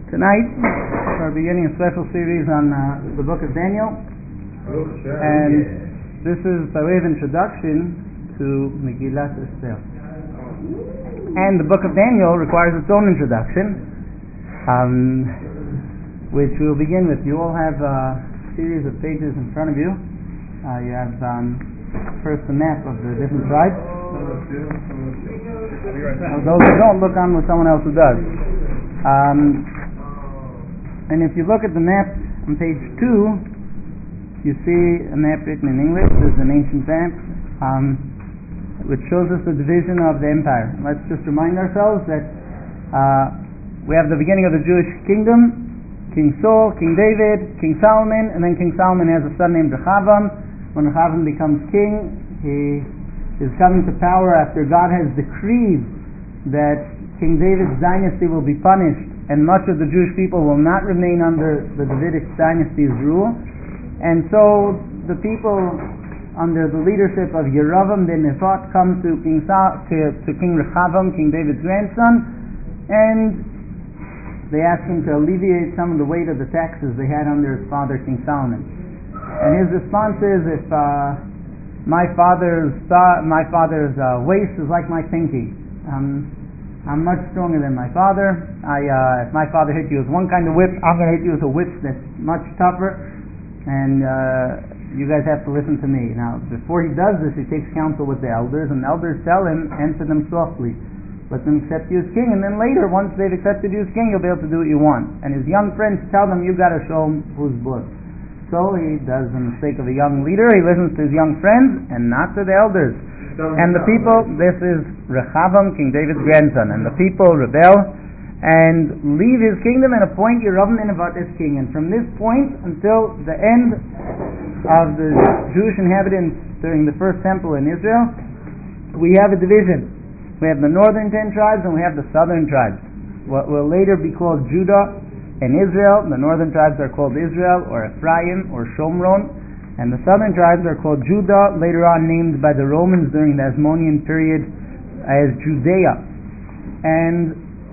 Tonight, we're beginning a special series on the book of Daniel, and this is by way of introduction to Megillat Esther. And the book of Daniel requires its own introduction, which we'll begin with. You all have a series of pages in front of you. You have first the map of the different tribes. Those who don't, look on with someone else who does. And if you look at the map on page 2, you see a map written in English. This is an ancient map which shows us the division of the empire. Let's just remind ourselves that we have the beginning of the Jewish kingdom: King Saul, King David, King Solomon, and then King Solomon has a son named Rechavam. When Rechavam becomes king, he is coming to power after God has decreed that King David's dynasty will be punished and much of the Jewish people will not remain under the Davidic dynasty's rule. And so the people under the leadership of Yeravam ben Nevat come to King Rechavam, King David's grandson, and they ask him to alleviate some of the weight of the taxes they had under his father, King Solomon. And his response is, if my father's waist is like my pinky, I'm much stronger than my father. If my father hit you with one kind of whip, I'm going to hit you with a whip that's much tougher, and you guys have to listen to me. Now, before he does this, he takes counsel with the elders, and the elders tell him, answer them softly. Let them accept you as king, and then later, once they've accepted you as king, you'll be able to do what you want. And his young friends tell them, you've got to show him who's boss. So he does the mistake of a young leader. He listens to his young friends, and not to the elders. And the people, this is Rechavam, King David's grandson, and the people rebel and leave his kingdom and appoint Yeravam ben Nevat as king. And from this point until the end of the Jewish inhabitants during the first temple in Israel, we have a division. We have the northern 10 tribes and we have the southern tribes. What will later be called Judah and Israel. The northern tribes are called Israel or Ephraim or Shomron, and the southern tribes are called Judah, later on named by the Romans during the Hasmonean period as Judea. And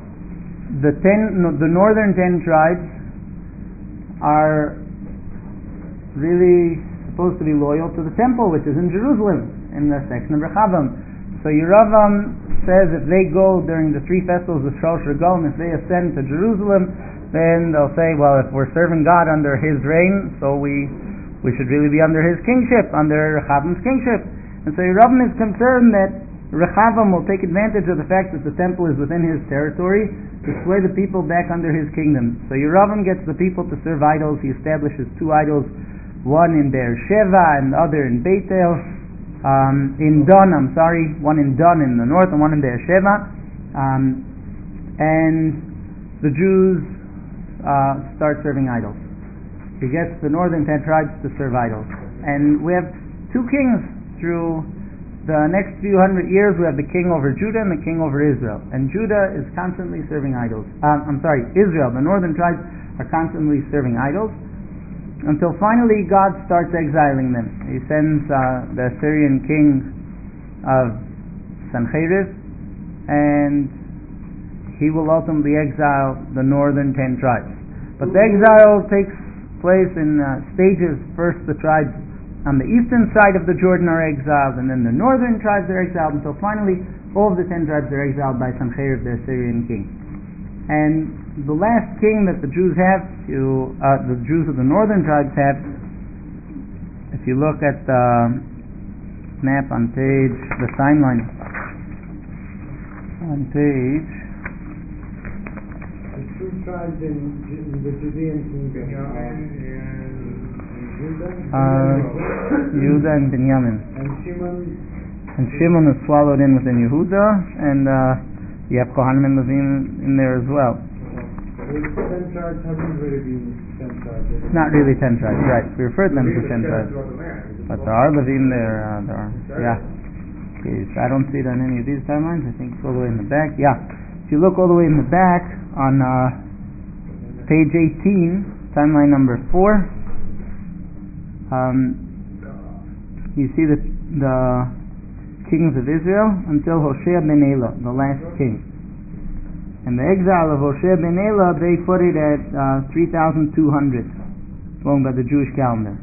the northern 10 tribes are really supposed to be loyal to the temple, which is in Jerusalem, in the section of Rechavam. So Yeravam says if they go during the 3 festivals of Shosh Regalim, if they ascend to Jerusalem, then they'll say, well, if we're serving God under his reign, so we should really be under his kingship, under Rechavam's kingship. And so Yeravam is concerned that Rechavam will take advantage of the fact that the temple is within his territory to sway the people back under his kingdom. So Yeravam gets the people to serve idols. He establishes 2 idols, one in Beersheba and the other in Bethel. One in Dun in the north and one in Beersheba. And the Jews start serving idols. He gets the northern 10 tribes to serve idols. And we have 2 kings through the next few hundred years. We have the king over Judah and the king over Israel. And Judah is constantly serving idols. Israel, the northern tribes are constantly serving idols, until finally God starts exiling them. He sends the Assyrian king of Sancherib, and he will ultimately exile the northern 10 tribes. But the exile takes place in stages. First, the tribes on the eastern side of the Jordan are exiled, and then the northern tribes are exiled, until finally all of the 10 tribes are exiled by Sancherib, the Assyrian king. And the last king that the Jews have, the Jews of the northern tribes have, if you look at the map on page, the timeline, on page... The 2 tribes in the Judean kingdom Yehuda and Binyamin. And Shimon is swallowed in within Yehuda, and you have Kohanim and Levim in there as well. The 10 tribes haven't really been 10 tribes. Not really 10 tribes, right? We refer to them as 10 tribes. But there are Levim there. Yeah. Okay, so I don't see it on any of these timelines. I think it's all the way in the back. Yeah. If you look all the way in the back on page 18, timeline number 4, you see the kings of Israel until Hoshea ben Elah, the last king. And the exile of Hoshea ben Elah, they put it at 3,200, going by the Jewish calendar.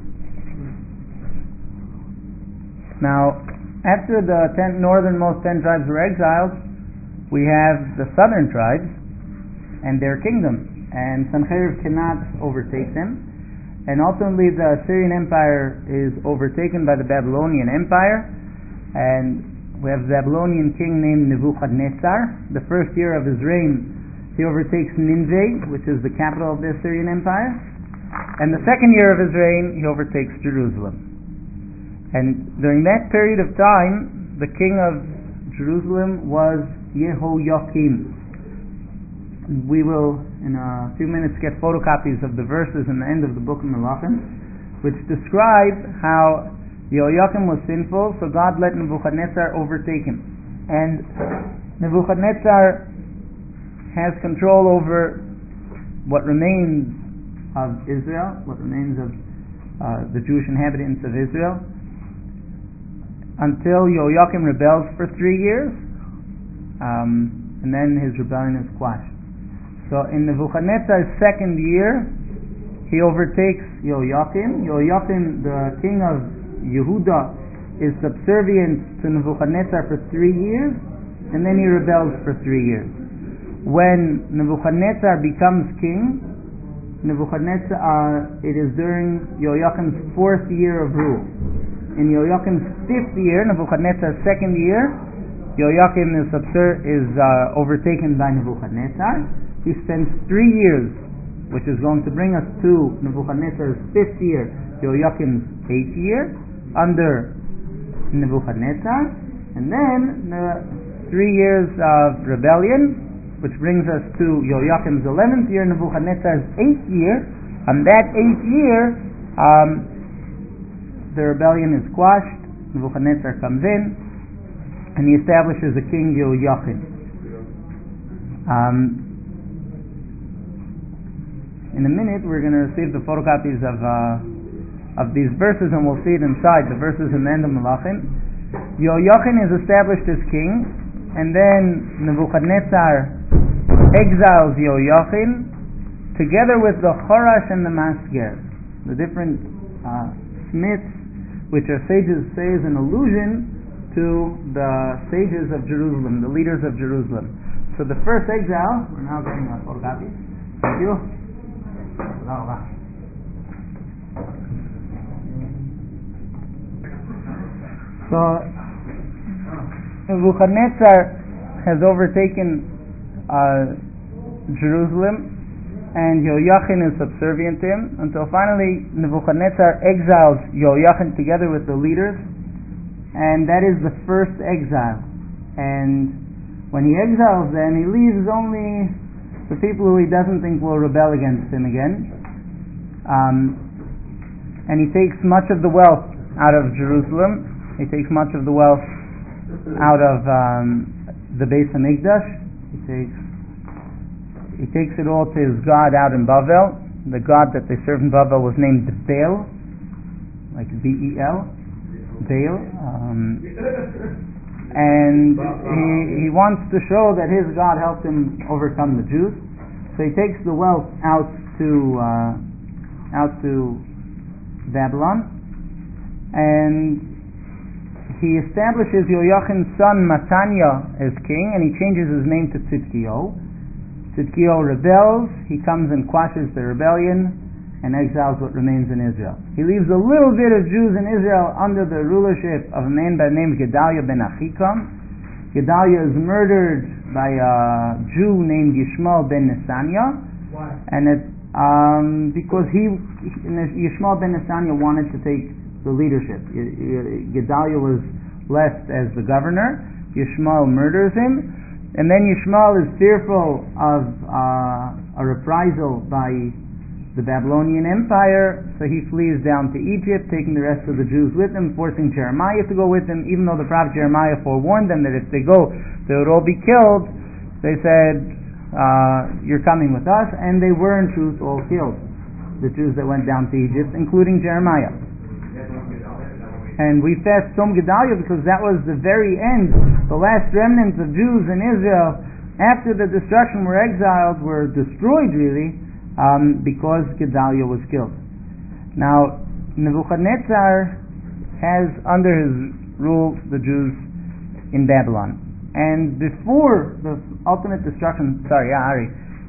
Now, after the northernmost 10 tribes were exiled, we have the southern tribes and their kingdom, and Sancherib cannot overtake them. And ultimately the Assyrian Empire is overtaken by the Babylonian Empire, and we have a Babylonian king named Nebuchadnezzar. The first year of his reign, he overtakes Nineveh, which is the capital of the Assyrian Empire, and the second year of his reign, he overtakes Jerusalem. And during that period of time, the king of Jerusalem was Yehoiakim. We will, in a few minutes, get photocopies of the verses in the end of the book of Melachim, which describe how Yehoiakim was sinful, so God let Nebuchadnezzar overtake him. And Nebuchadnezzar has control over what remains of Israel, what remains of the Jewish inhabitants of Israel, until Yehoiakim rebels for 3 years, and then his rebellion is quashed. So in Nebuchadnezzar's second year, he overtakes Yehoiakim. Yehoiakim, the king of Yehuda, is subservient to Nebuchadnezzar for 3 years, and then he rebels for 3 years. When Nebuchadnezzar becomes king, it is during Yehoiakim's 4th year of rule. In Yehoiakim's 5th year, Nebuchadnezzar's 2nd year, Yehoiakim is overtaken by Nebuchadnezzar. He spends 3 years, which is going to bring us to Nebuchadnezzar's 5th year, Yehoiakim's 8th year, under Nebuchadnezzar, and then 3 years of rebellion, which brings us to Yehoiakim's 11th year, Nebuchadnezzar's 8th year. On that 8th year, the rebellion is quashed, Nebuchadnezzar comes in, and he establishes a king, Yehoiakim. In a minute, we're going to receive the photocopies of these verses, and we'll see it inside, the verses in the end of Melachim. Yehoiakim is established as king, and then Nebuchadnezzar exiles Yehoiakim, together with the Chorash and the Masger, the different smiths, which are sages, say is an allusion to the sages of Jerusalem, the leaders of Jerusalem. So the first exile, we're now getting a photocopy. Thank you. So Nebuchadnezzar has overtaken Jerusalem, and Yehoiakim is subservient to him, until finally Nebuchadnezzar exiles Yehoiakim together with the leaders, and that is the first exile. And when he exiles them, he leaves only the people who he doesn't think will rebel against him again, and he takes much of the wealth out of Jerusalem. He takes much of the wealth out of the Beis HaMikdash. He takes it all to his god out in Bavel. The god that they served in Bavel was named Baal, like B-E-L, Baal. And he wants to show that his God helped him overcome the Jews. So he takes the wealth out to Babylon, and he establishes Yehoiakim's son Mataniah as king, and he changes his name to Tzidkiyahu. Tzidkiyahu rebels, he comes and quashes the rebellion and exiles what remains in Israel. He leaves a little bit of Jews in Israel under the rulership of a man by the name of Gedaliah ben Achikam. Gedaliah is murdered by a Jew named Yishmael ben Nesaniah. Why? And because Yishmael ben Nesaniah wanted to take the leadership. Gedaliah was left as the governor. Yishmael murders him. And then Yishmael is fearful of a reprisal by the Babylonian Empire, so he flees down to Egypt, taking the rest of the Jews with him, forcing Jeremiah to go with him, even though the prophet Jeremiah forewarned them that if they go, they would all be killed. They said, you're coming with us, and they were in truth all killed, the Jews that went down to Egypt, including Jeremiah. And we fast Tzom Gedaliah because that was the very end, the last remnants of Jews in Israel, after the destruction were exiled, were destroyed really, because Gedaliah was killed. Now, Nebuchadnezzar has under his rule the Jews in Babylon. And before the ultimate destruction, Ari.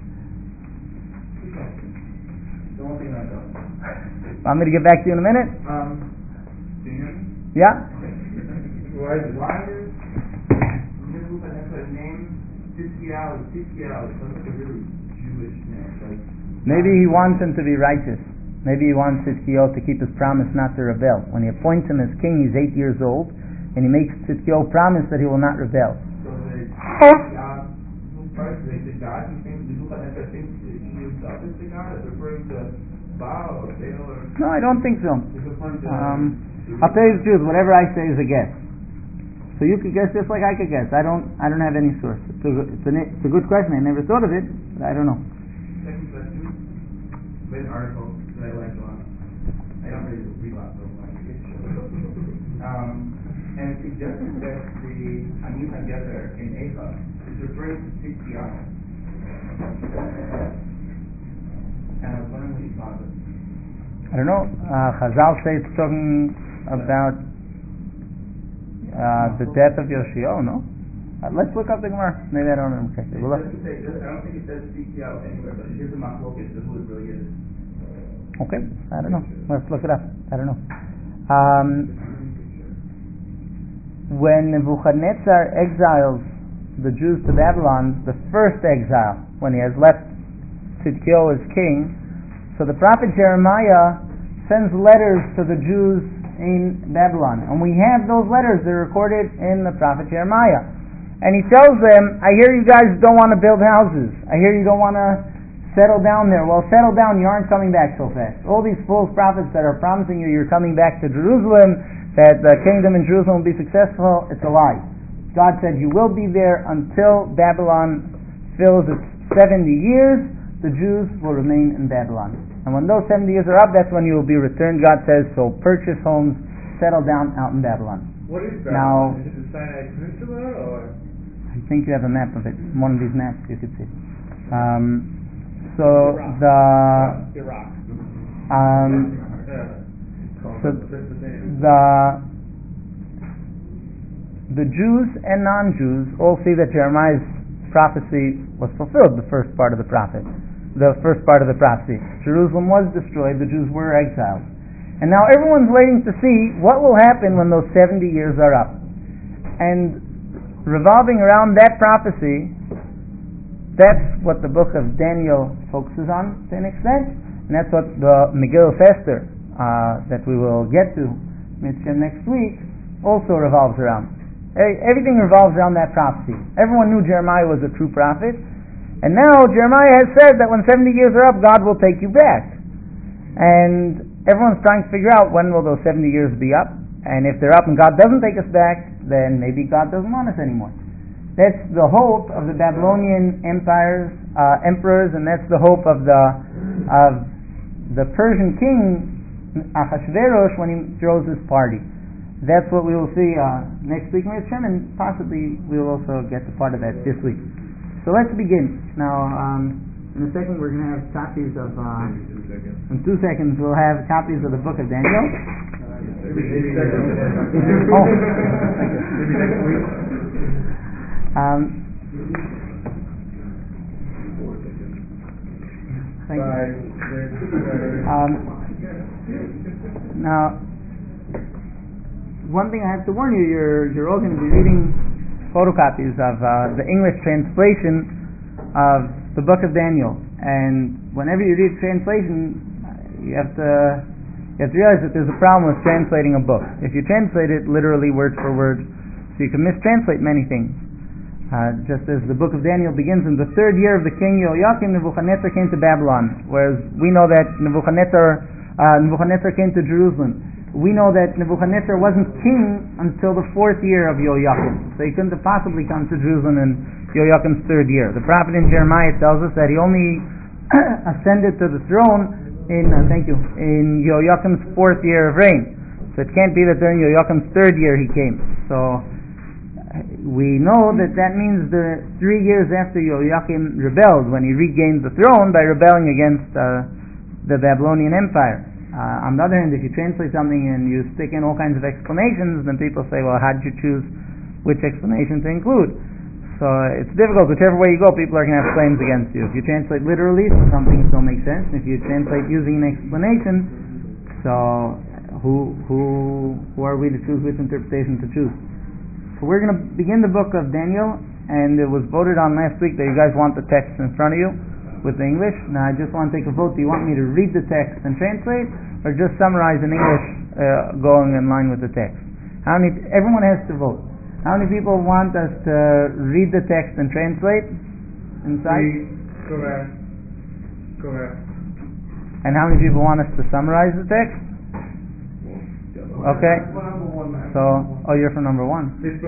The one thing I know. I'm going to get back to you in a minute. Do you hear me? Yeah? Why is Nebuchadnezzar named Tzidkiyahu? Tzidkiyahu sounds like a really Jewish name. Like, Maybe he wants him to be righteous. Maybe he wants Tzidkiyahu to keep his promise not to rebel. When he appoints him as king, he's 8 years old, and he makes Tzidkiyahu promise that he will not rebel. So who first is the God? He thinks Nebuchadnezzar thinks he himself is the God. Is referring to Baal or Baal or? No, I don't think so. Is referring to? I'll tell you the truth. Whatever I say is a guess. So you could guess just like I could guess. I don't have any source. It's a good question. I never thought of it, but I don't know. Second question. Read an article that I liked a lot. I don't really read lots of them. And it suggested that the Hanif HaGezer in Eva is referring to Tzidkiyahu. And I was wondering what you thought of it. I don't know. Chazal say it's talking about the death of Yoshio, no? Let's look up the Gemara. Maybe I don't remember correctly. I don't think it says Tzidkiyahu anywhere, but it is a machloket to who it really is. Okay, I don't know. Let's look it up. I don't know. When Nebuchadnezzar exiles the Jews to Babylon, the first exile, when he has left Tzidkiyahu as king, so the prophet Jeremiah sends letters to the Jews in Babylon. And we have those letters, they're recorded in the prophet Jeremiah. And he tells them, I hear you guys don't want to build houses. I hear you don't want to settle down there. Well, settle down, you aren't coming back so fast. All these false prophets that are promising you you're coming back to Jerusalem, that the kingdom in Jerusalem will be successful, it's a lie. God said you will be there until Babylon fills its 70 years. The Jews will remain in Babylon. And when those 70 years are up, that's when you will be returned. God says, so purchase homes, settle down out in Babylon. What is Babylon? Now, Is it the Sinai Peninsula or? I think you have a map of it. One of these maps you could see. Iraq. The Jews and non-Jews all see that Jeremiah's prophecy was fulfilled, the first part of the prophecy. Jerusalem was destroyed, the Jews were exiled. And now everyone's waiting to see what will happen when those 70 years are up. And revolving around that prophecy, that's what the book of Daniel focuses on to an extent, and that's what the Megillah Esther that we will get to next week also revolves around. Everything revolves around that prophecy. Everyone knew Jeremiah was a true prophet, and now Jeremiah has said that when 70 years are up, God will take you back. And everyone's trying to figure out when will those 70 years be up, and if they're up and God doesn't take us back, then maybe God doesn't want us anymore. That's the hope of the Babylonian emperors, and that's the hope of the Persian king Ahasuerus when he throws his party. That's what we will see next week, and possibly we will also get to part of that this week. So let's begin. Now, in a second we're going to have copies of, in 2 seconds we'll have copies of the book of Daniel. Maybe next Oh, maybe next week. Thank you. Now, one thing I have to warn you, you're all going to be reading photocopies of the English translation of the book of Daniel, and whenever you read translation, you have to realize that there's a problem with translating a book. If you translate it literally word for word, so you can mistranslate many things. Just as the book of Daniel begins in the 3rd year of the king Yoakim, Nebuchadnezzar came to Babylon, whereas we know that Nebuchadnezzar came to Jerusalem. We know that Nebuchadnezzar wasn't king until the 4th year of Yoakim, so he couldn't have possibly come to Jerusalem in Yoakim's 3rd year. The prophet in Jeremiah tells us that he only ascended to the throne in Yoakim's 4th year of reign. So it can't be that during Yoakim's 3rd year he came. So we know that means the 3 years after Yoakim rebelled, when he regained the throne by rebelling against the Babylonian Empire. On the other hand, if you translate something and you stick in all kinds of explanations, then people say, well, how did you choose which explanation to include? So it's difficult. Whichever way you go, people are going to have claims against you. If you translate literally, something still makes sense. If you translate using an explanation, so who are we to choose which interpretation to choose? So we're going to begin the book of Daniel, and it was voted on last week that you guys want the text in front of you with the English. Now I just want to take a vote. Do you want me to read the text and translate, or just summarize in English going in line with the text? Everyone has to vote. How many people want us to read the text and translate inside? Correct. And how many people want us to summarize the text? Okay. So, you're for number 1. Okay,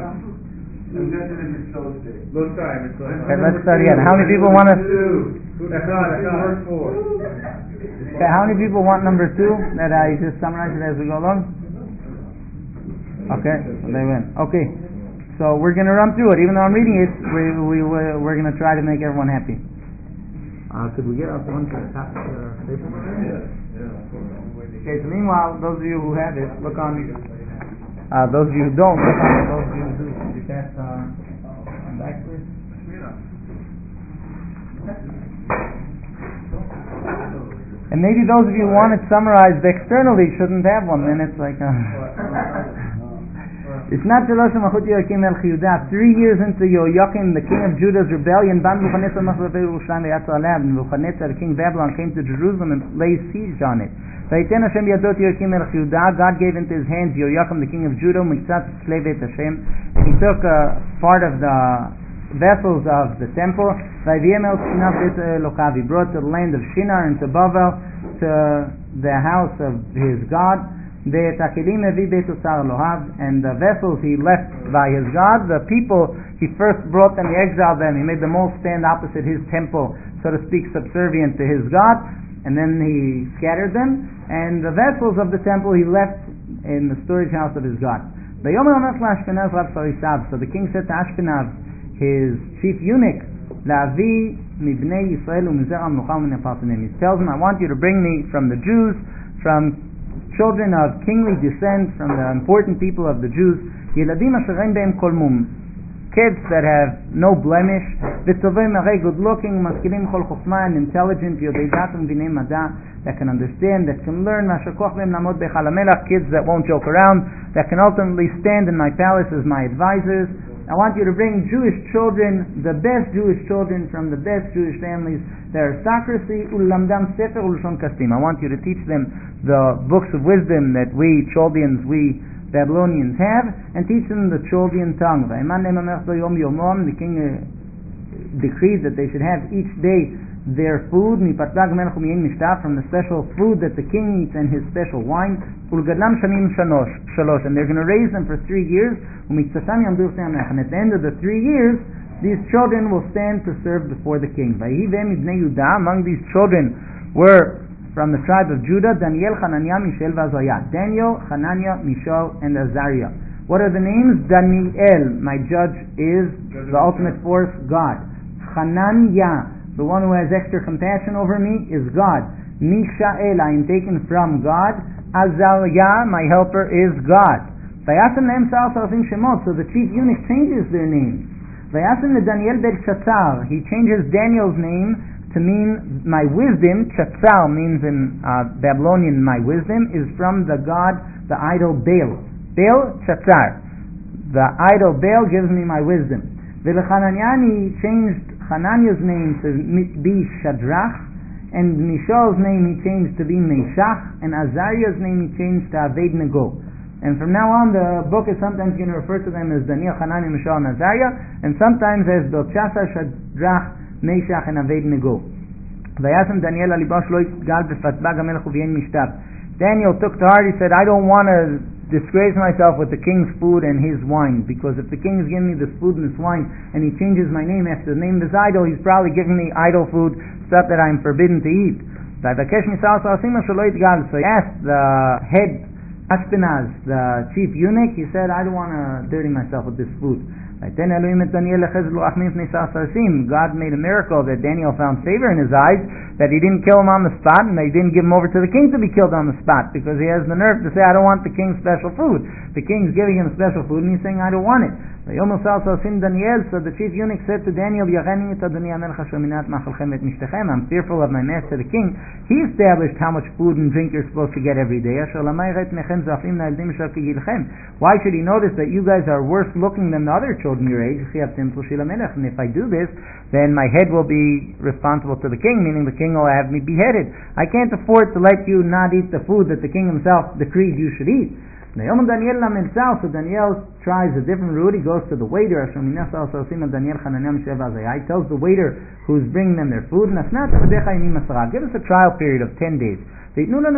let's start again. How many people want us? Okay, how many people want number 2? That I just summarize it as we go along? Okay, so they win. Okay, so we're going to run through it. Even though I'm reading it, we're going to try to make everyone happy. Could we get up one to the top of the paper? Okay, so meanwhile, those of you who have it, look on. Those of you who don't, look on. Those of you who do, could you pass back, please? And maybe those of you who want it summarized externally shouldn't have one. Then it's like. It's not Shalosh Malchut Yoakim Melech Yehuda. 3 years into Yoakim, the king of Judah's rebellion, Nebuchadnezzar the king of Babylon, came to Jerusalem and laid siege on it. God gave into his hands Yoakim, the king of Judah, and he took part of the vessels of the temple. He brought to the land of Shinar and to Bavel, to the house of his God. And the vessels he left by his God, the people, he first brought them, he exiled them, he made them all stand opposite his temple, so to speak, subservient to his God, and then he scattered them, and the vessels of the temple he left in the storage house of his God. So the king said to Ashpenaz, his chief eunuch, he tells him, I want you to bring me from the Jews, from children of kingly descent, from the important people of the Jews, kids that have no blemish, good looking, and intelligent, that can understand, that can learn, kids that won't joke around, that can ultimately stand in my palace as my advisors. I want you to bring Jewish children, the best Jewish children from the best Jewish families, the aristocracy, I want you to teach them the books of wisdom that we Chaldeans, we Babylonians have, and teach them the Chaldean tongue. The king decreed that they should have each day their food from the special food that the king eats and his special wine, and they're going to raise them for 3 years, and at the end of the 3 years these children will stand to serve before the king. Among these children were from the tribe of Judah, Daniel, Hananiah, Mishael, Azariah. Daniel, Hananiah, Mishael, and Azariah. What are the names? Daniel, my judge is the ultimate force, God. Hananiah, the one who has extra compassion over me, is God. Mishael, I am taken from God. Azariah, my helper, is God. So the chief eunuch changes their names. He changes Daniel's name to mean my wisdom. Chatzal means in Babylonian my wisdom is from the god, the idol Baal. Baal Chatzar. The idol Baal gives me my wisdom. V'lechananiah changed Hananiah's name to be Shadrach, and Mishael's name he changed to be Meshach, and Azariah's name he changed to Abednego. And from now on, the book is sometimes going to refer to them as Daniel, Hananiah, Mishael, and Azariah, and sometimes as Belteshazzar, Shadrach, Meshach, and Abednego. Daniel took to heart, he said, I don't want to disgrace myself with the king's food and his wine, because if the king is giving me this food and this wine, and he changes my name after the name of his idol, he's probably giving me idol food, stuff that I'm forbidden to eat. So he asked the head Ashpenaz, the chief eunuch, he said, I don't want to dirty myself with this food. God made a miracle that Daniel found favor in his eyes, that he didn't kill him on the spot, and that he didn't give him over to the king to be killed on the spot, because he has the nerve to say, I don't want the king's special food. The king's giving him special food, and he's saying, I don't want it. So the chief eunuch said to Daniel, I'm fearful of my master the king. He established how much food and drink you're supposed to get every day. Why should he notice that you guys are worse looking than the other children your age? And if I do this, then my head will be responsible to the king, meaning the king will have me beheaded. I can't afford to let you not eat the food that the king himself decreed you should eat. So Daniel tries a different route. He goes to the waiter. He tells the waiter who's bringing them their food, give us a trial period of 10 days. Let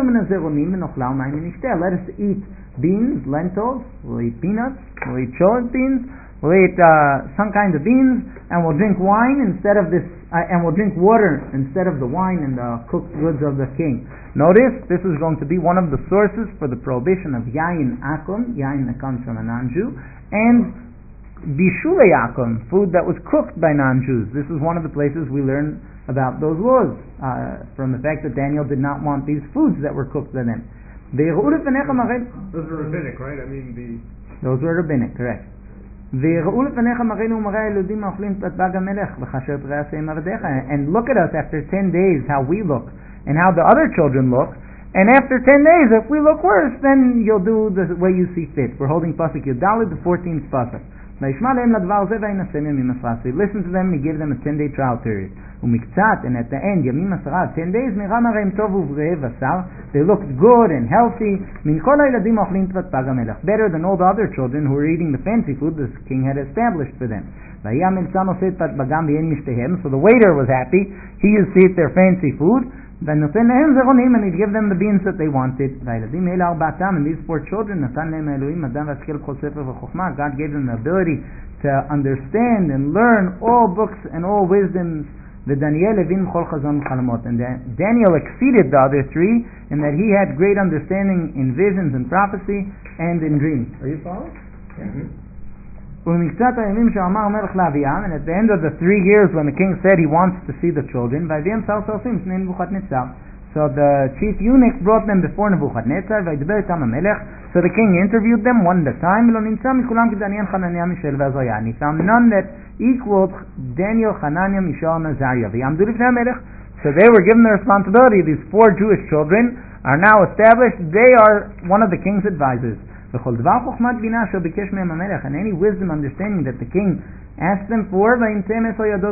us eat beans, lentils, we'll eat peanuts, we'll eat cholet beans, we'll eat some kinds of beans, and we'll drink wine instead of this, and we'll drink water instead of the wine and the cooked goods of the king. Notice, this is going to be one of the sources for the prohibition of yayin akum, yayin that comes from a non-Jew, and bishulei akum, food that was cooked by non-Jews. This is one of the places we learn about those laws, from the fact that Daniel did not want these foods that were cooked by them. Those are rabbinic, right? Those were rabbinic, correct. And look at us after 10 days how we look and how the other children look, and after 10 days if we look worse, then you'll do the way you see fit. We're holding Pasuk Yudalid, the 14th Pasuk. So he listened to them and he gave them a 10-day trial period. And at the end, 10 days, they looked good and healthy, better than all the other children who were eating the fancy food the king had established for them. So the waiter was happy. He used to eat their fancy food, and he'd give them the beans that they wanted. And these 4 children, God gave them the ability to understand and learn all books and all wisdoms. And Daniel exceeded the other 3 in that he had great understanding in visions and prophecy and in dreams. Are you following? And at the end of the 3 years when the king said he wants to see the children, so the chief eunuch brought them before Nebuchadnezzar. So the king interviewed them one at a time, and he found none that equaled Daniel, Hananiah, Mishael, and Azariah. So they were given the responsibility. These 4 Jewish children are now established. They are one of the king's advisors. And any wisdom, understanding that the king asked them for, the king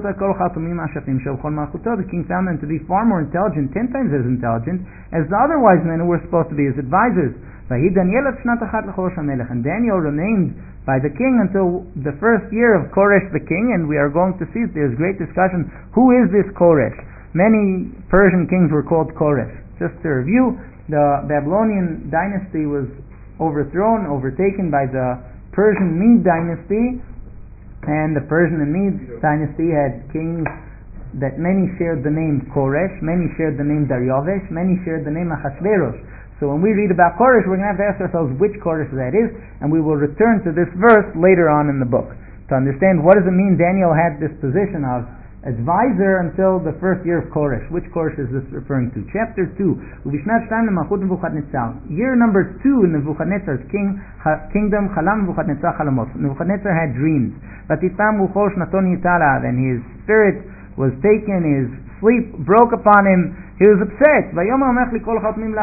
found them to be far more intelligent, 10 times as intelligent, as the other wise men who were supposed to be his advisors. And Daniel remained by the king until the first year of Koresh the king, and we are going to see that there's great discussion. Who is this Koresh? Many Persian kings were called Koresh. Just to review, the Babylonian dynasty was overtaken by the Persian Mede dynasty, and the Persian and Mede dynasty had kings that many shared the name Koresh, many shared the name Daryavesh, many shared the name Achashverosh. So when we read about Koresh, we're going to have to ask ourselves which Koresh that is, and we will return to this verse later on in the book to understand what does it mean Daniel had this position of advisor until the first year of Koresh. Which Koresh is this referring to? Chapter 2. Year number 2 in Nebuchadnezzar's kingdom, Nebuchadnezzar had dreams. And his spirit was taken, his sleep broke upon him. He was upset. He couldn't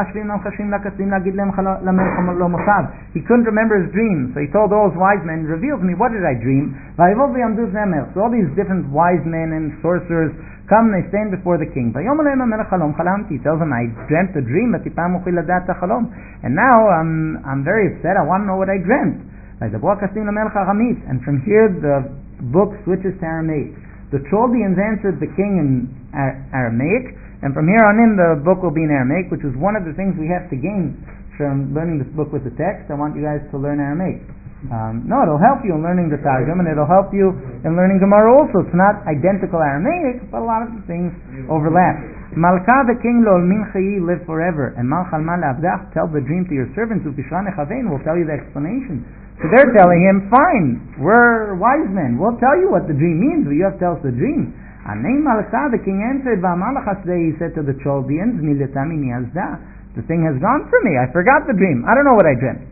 remember his dream, so he told all his wise men, reveal to me, what did I dream? So all these different wise men and sorcerers come, they stand before the king. He tells them, I dreamt a dream, and now I'm very upset, I want to know what I dreamt. And from here the book switches to Aramaic. The Chaldeans answered the king in Aramaic, and from here on in the book will be in Aramaic, which is one of the things we have to gain from learning this book with the text. I want you guys to learn Aramaic. No, it'll help you in learning the Targum, and it'll help you in learning Gemara also. It's not identical Aramaic, but a lot of the things overlap. Malka the king lo minchayi live forever, and Malchal mal abdach, tell the dream to your servants, ufishran echavein, will tell you the explanation. So they're telling him, fine, we're wise men, we'll tell you what the dream means, but you have to tell us the dream. Anei Malka, the king answered, he said to the Chaldeans, the thing has gone from me, I forgot the dream, I don't know what I dreamt.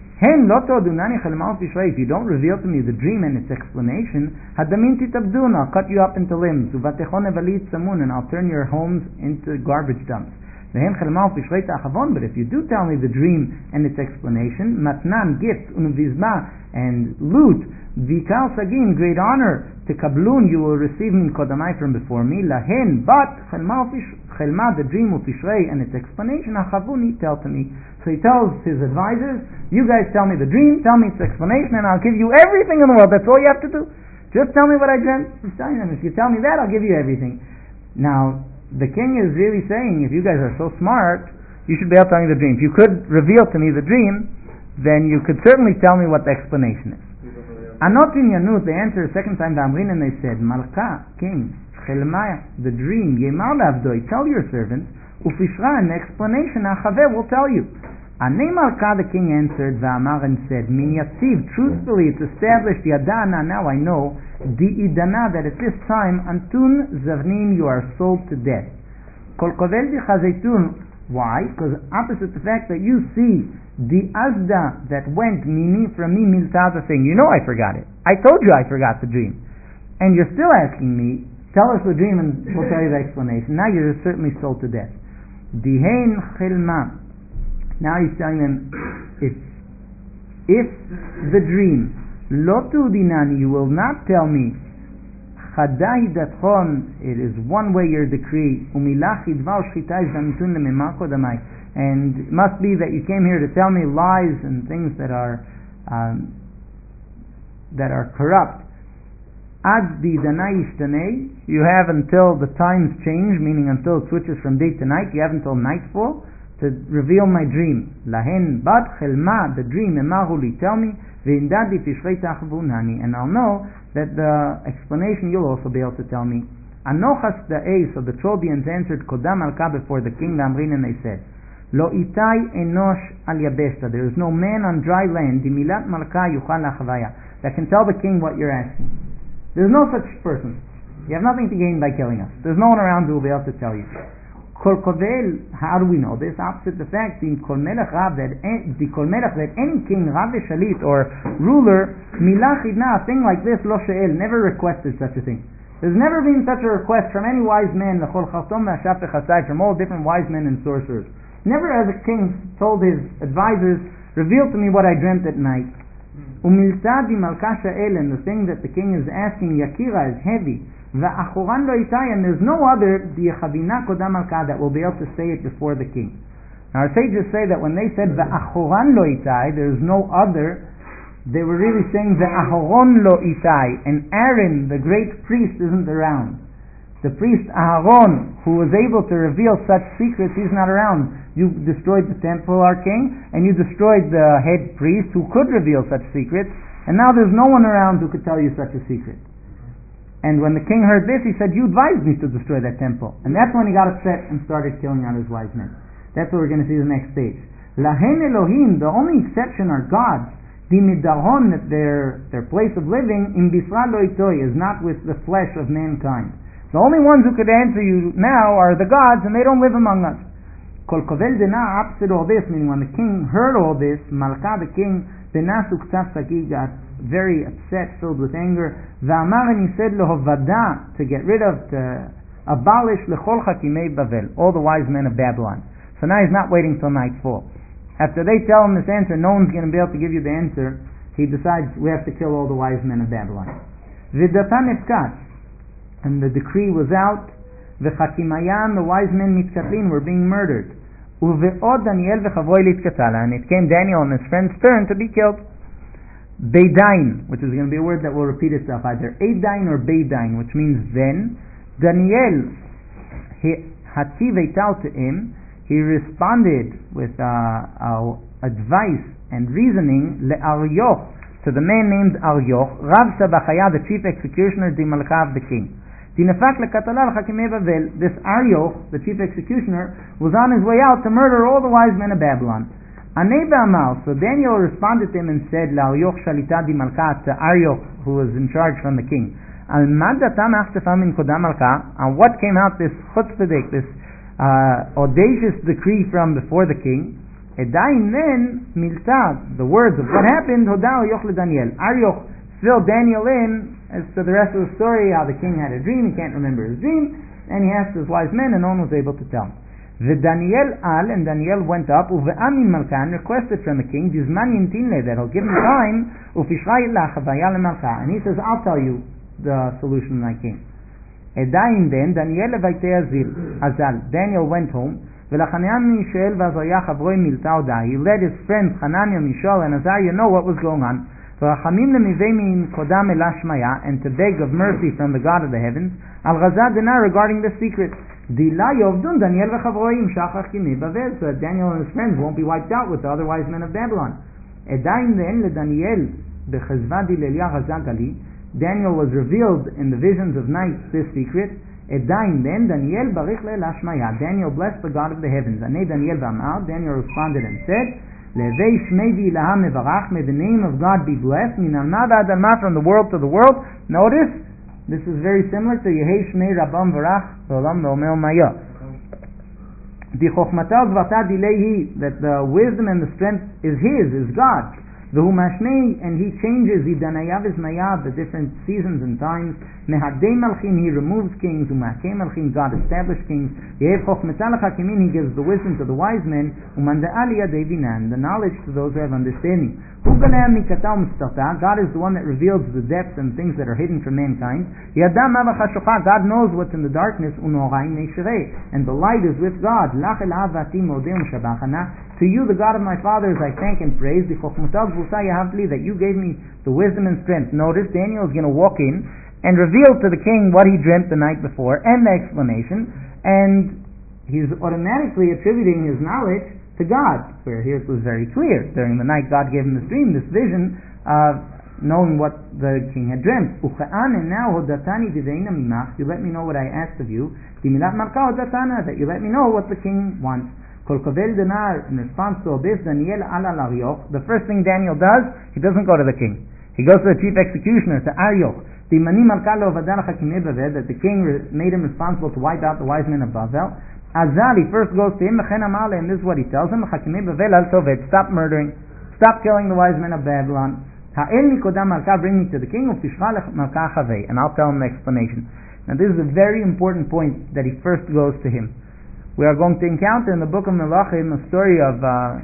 If you don't reveal to me the dream and its explanation, I'll cut you up into limbs, and I'll turn your homes into garbage dumps. But if you do tell me the dream and its explanation, matnan, gift, and loot, vikal sagin, great honor, tekablun, you will receive min kodamai from before me, lahen, but chelma, the dream of Fishrei and its explanation, achavuni, tell to me. So he tells his advisors, you guys tell me the dream, tell me its explanation, and I'll give you everything in the world. That's all you have to do. Just tell me what I dreamt. He's telling them, if you tell me that, I'll give you everything. Now, the king is really saying, if you guys are so smart, you should be able to tell me the dream. If you could reveal to me the dream, then you could certainly tell me what the explanation is. Anotin Yanut, they answered a second time to Amrin, and they said, Malka, king, Chelmaya, the dream, Yemar Lavdoi, tell your servants, Ufishra, an explanation, Achaver will tell you. Anei Malka, the king answered, Va'amar, and said, Min Yatziv, truthfully it's established, Yadana, now I know, Di'idana, that at this time, Antun Zavnin, you are sold to death. Kol Kovel di Chazaytun, why? Because opposite the fact that you see the Azda that went mini from me miltaza saying, you know I forgot it. I told you I forgot the dream. And you're still asking me, tell us the dream and we'll tell you the explanation. Now you're certainly sold to death. Dihein chilma. Now he's telling them, if the dream, lotu dinani, you will not tell me, chadai datchon, it is one way your decree, umilach idvar shchita izamtun lememar kodamai, and it must be that you came here to tell me lies and things that are corrupt. Ad di danai ishtanei, you have until the times change, meaning until it switches from day to night, you have until nightfall to reveal my dream. Lahen bat chelma, the dream, emahuli, tell me, ve'indadi fishrei tachvunani, and I'll know that the explanation you'll also be able to tell me. Anochas da'ei, so the Chaldeans answered kodam alka before the king Amrin, and they said, Lo itai enosh al yabeshta, there is no man on dry land, dimilat malka yuchal lachavaya, that can tell the king what you're asking. There's no such person. You have nothing to gain by killing us. There's no one around who will be able to tell you. Kol kovel, how do we know this? Opposite the fact, the kol melech that any king, rav shalit, or ruler, milah chidna, a thing like this, lo she'el, never requested such a thing. There's never been such a request from any wise man, l'chol chatom ma'ashaf v'chasai, from all different wise men and sorcerers. Never has a king told his advisors, reveal to me what I dreamt at night. Umilta di malka sha'el, and the thing that the king is asking, yakira, is heavy. Va'achoran lo itai, and there's no other di'echavina kodam malka that will be able to say it before the king. Now our sages say that when they said va'achoran lo itai, there's no other, they were really saying va'achoron lo itai, and Aaron, the great priest, isn't around. The priest Aharon, who was able to reveal such secrets, he's not around. You destroyed the temple, our king, and you destroyed the head priest who could reveal such secrets, and now there's no one around who could tell you such a secret. And when the king heard this, he said, you advised me to destroy that temple. And that's when he got upset and started killing out his wise men. That's what we're going to see in the next page. Lahen Elohim, the only exception are gods. Dimidahon, that their place of living, in Bifra lo itoi, is not with the flesh of mankind. The only ones who could answer you now are the gods, and they don't live among us. Kol kovel dena, opposite all this, meaning when the king heard all this, Malka the king, benasu k'taf sagi, got very upset, filled with anger. V'amar, and he said lehovada, to get rid of, to abolish lechol chakimei Bavel, all the wise men of Babylon. So now he's not waiting till nightfall. After they tell him this answer, no one's going to be able to give you the answer, he decides we have to kill all the wise men of Babylon. V'datan efkat, and the decree was out. V'chakimayan, the wise men mitkatlin, were being murdered. Uve'od Daniel v'chavoi litkatala, and it came Daniel and his friend's turn to be killed. Beidain, which is going to be a word that will repeat itself, either Eidain or Beidain, which means then. Daniel, hativ eital to him, he responded with advice and reasoning le'aryoch, to the man named Arioch, Rav Sabachaya, the chief executioner, the Malka of the king. This Arioch, the chief executioner, was on his way out to murder all the wise men of Babylon. So Daniel responded to him and said, Arioch Shalita di Malka, to Arioch, who was in charge from the king. And what came out, this chutzpahdik, this audacious decree from before the king? Edain then milta, the words of what happened, Hoda Arioch le Daniel. Arioch filled Daniel in as to the rest of the story, how the king had a dream, he can't remember his dream, and he asked his wise men, and no one was able to tell him. Daniel and Daniel went up, Uve'amin Malkan requested from the king, Dizman yintinle, that he'll give him time, Ufishrai lachavaya le Malka, and he says, I'll tell you the solution, my king. Edain then, Daniel Azal, Daniel went home, he let his friends Hananiah, Mishael, and Azariah know what was going on. And to beg of mercy from the God of the heavens, regarding the secret. So that Daniel and his friends won't be wiped out with the other wise men of Babylon. Daniel was revealed in the visions of night this secret. Then Daniel Daniel blessed the God of the heavens. Daniel responded and said, may the name of God be blessed from the world to the world. Notice, this is very similar to Yehei Shmei Rabam Varach V'olam V'omel Maya. That the wisdom and the strength is His, is God. And He changes the different seasons and times. He removes kings. God established kings. He gives the wisdom to the wise men. And the knowledge to those who have understanding. God is the one that reveals the depths and things that are hidden from mankind. God knows what's in the darkness. And the light is with God. To you, the God of my fathers, I thank and praise that you gave me the wisdom and strength. Notice, Daniel is going to walk in and reveal to the king what he dreamt the night before and the explanation, and he's automatically attributing his knowledge to God, where here it was very clear. During the night, God gave him this dream, this vision of knowing what the king had dreamt. And now, you let me know what I asked of you, that you let me know what the king wants. In response to this, the first thing Daniel does, he doesn't go to the king. He goes to the chief executioner, to Arioch. That the king made him responsible to wipe out the wise men of Bavel. Azal, he first goes to him, and this is what he tells him, stop murdering, stop killing the wise men of Babylon. Bring me to the king, and I'll tell him the explanation. Now this is a very important point, that he first goes to him. We are going to encounter in the book of Melachim a story of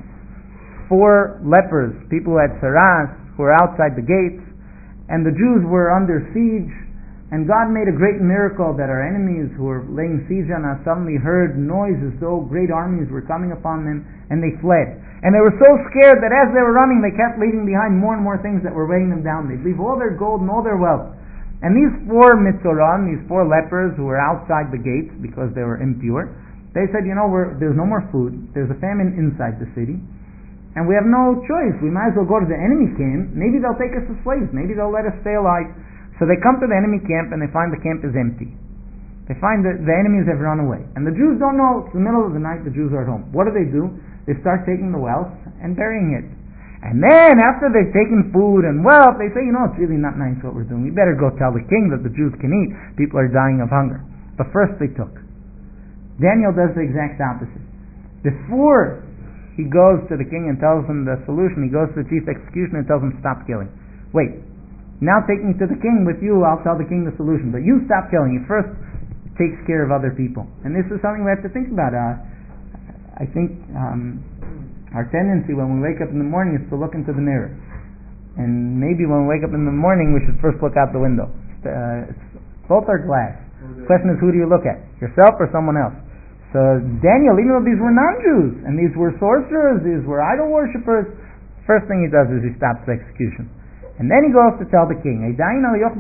4 lepers, people who had saras, who were outside the gates, and the Jews were under siege, and God made a great miracle that our enemies who were laying siege on us suddenly heard noise as though great armies were coming upon them, and they fled. And they were so scared that as they were running, they kept leaving behind more and more things that were weighing them down. They'd leave all their gold and all their wealth. And these 4 Mitzoran, these 4 lepers who were outside the gates because they were impure, they said, there's no more food, there's a famine inside the city, and we have no choice. We might as well go to the enemy camp. Maybe they'll take us as slaves. Maybe they'll let us stay alive. So they come to the enemy camp, and they find the camp is empty. They find that the enemies have run away. And the Jews don't know. It's the middle of the night, the Jews are at home. What do? They start taking the wealth and burying it. And then, after they've taken food and wealth, they say, it's really not nice what we're doing. We better go tell the king that the Jews can eat. People are dying of hunger. But first they took. Daniel does the exact opposite. Before he goes to the king and tells him the solution, he goes to the chief executioner and tells him, stop killing. Wait, now take me to the king with you, I'll tell the king the solution. But you stop killing. He first takes care of other people. And this is something we have to think about. I think our tendency when we wake up in the morning is to look into the mirror. And maybe when we wake up in the morning, we should first look out the window. Both are glass. The question is, who do you look at? Yourself or someone else? So Daniel, even though these were non-Jews, and these were sorcerers, these were idol worshippers, first thing he does is he stops the execution. And then he goes to tell the king. Then Arioch,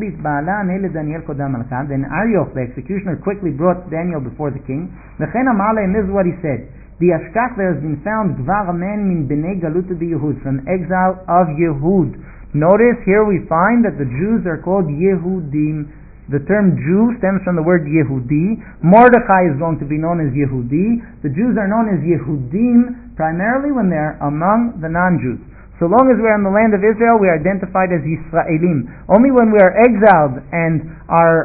the executioner, quickly brought Daniel before the king. And this is what he said. There has been found a man min bnei galut Yehud, from exile of Yehud, Notice here we find that the Jews are called Yehudim. The term Jew stems from the word Yehudi. Mordechai is going to be known as Yehudi. The Jews are known as Yehudim primarily when they're among the non-Jews. So long as we are in the land of Israel, we are identified as Yisraelim. Only when we are exiled and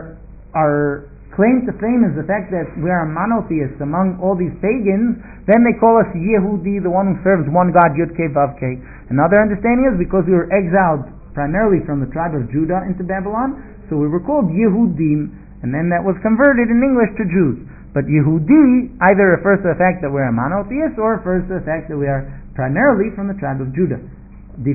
our claim to fame is the fact that we are monotheists among all these pagans, then they call us Yehudi, the one who serves one God, Yud-Kei Vav-Kei. Another understanding is because we were exiled primarily from the tribe of Judah into Babylon, so we were called Yehudim, and then that was converted in English to Jews. But Yehudi either refers to the fact that we are monotheists or refers to the fact that we are primarily from the tribe of Judah. This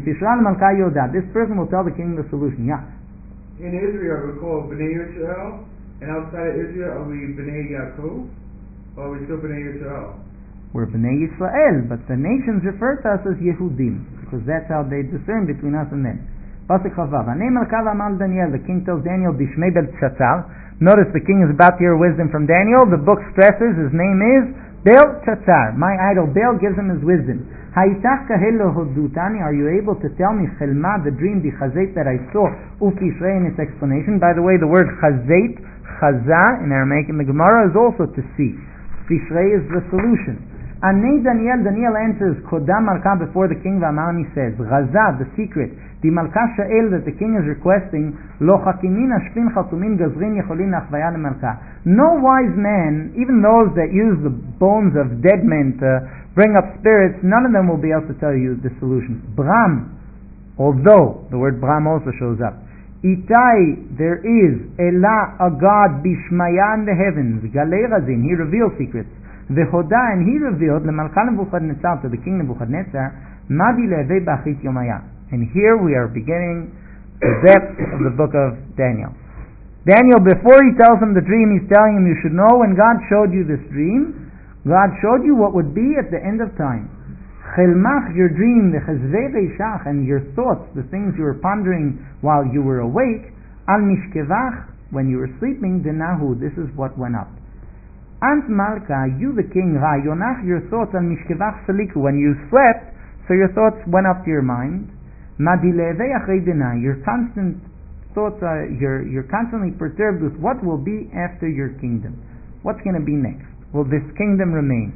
person will tell the king the solution. Yeah. In Israel, we're called Bnei Yisrael, and outside of Israel, are we Bnei Yaakov, or are we still Bnei Yisrael? We're Bnei Yisrael, but the nations refer to us as Yehudim, because that's how they discern between us and them. Pasuk Chavav. Daniel, the king tells Daniel, Bishmei Belteshazzar. Notice the king is about to hear wisdom from Daniel. The book stresses his name is Belteshazzar. My idol Bel gives him his wisdom. Ha'itach kahelo hodutani. Are you able to tell me Chelma, the dream, the chazet that I saw, Ufishrei in its explanation? By the way, the word chazet, chaza in Aramaic in the Gemara is also to see. Fishrei is the solution. Anei Daniel answers Kodam Malka before the king V'amani says Gaza, the secret, the Malka Sha'el that the king is requesting, Lo Chakimin Ashpin Chatumin Gazrin Yecholin Achvaya Malka. No wise man, even those that use the bones of dead men to bring up spirits, none of them will be able to tell you the solution. Bram, although the word Bram also shows up. Itai, there is Elah, a God, Bishmaya in the heavens, Galei Razin, he reveals secrets. Vehoda, and he revealed the Malka Nebuchadnezzar to the king Nebuchadnezzar, Madi Levei Bachit Yomaya. And here we are beginning the depth of the book of Daniel. Daniel, before he tells him the dream, he's telling him, you should know when God showed you this dream, God showed you what would be at the end of time. Chelmach, your dream, the chezvei reishach, and your thoughts, the things you were pondering while you were awake, al mishkevach, when you were sleeping, denahu, this is what went up. Ant Malka, you the king, Rayonach, your thoughts on Mishkevach Saliku, when you slept, so your thoughts went up to your mind. Madilevei Achreidina, your constant thoughts are, you're constantly perturbed with what will be after your kingdom. What's going to be next? Will this kingdom remain?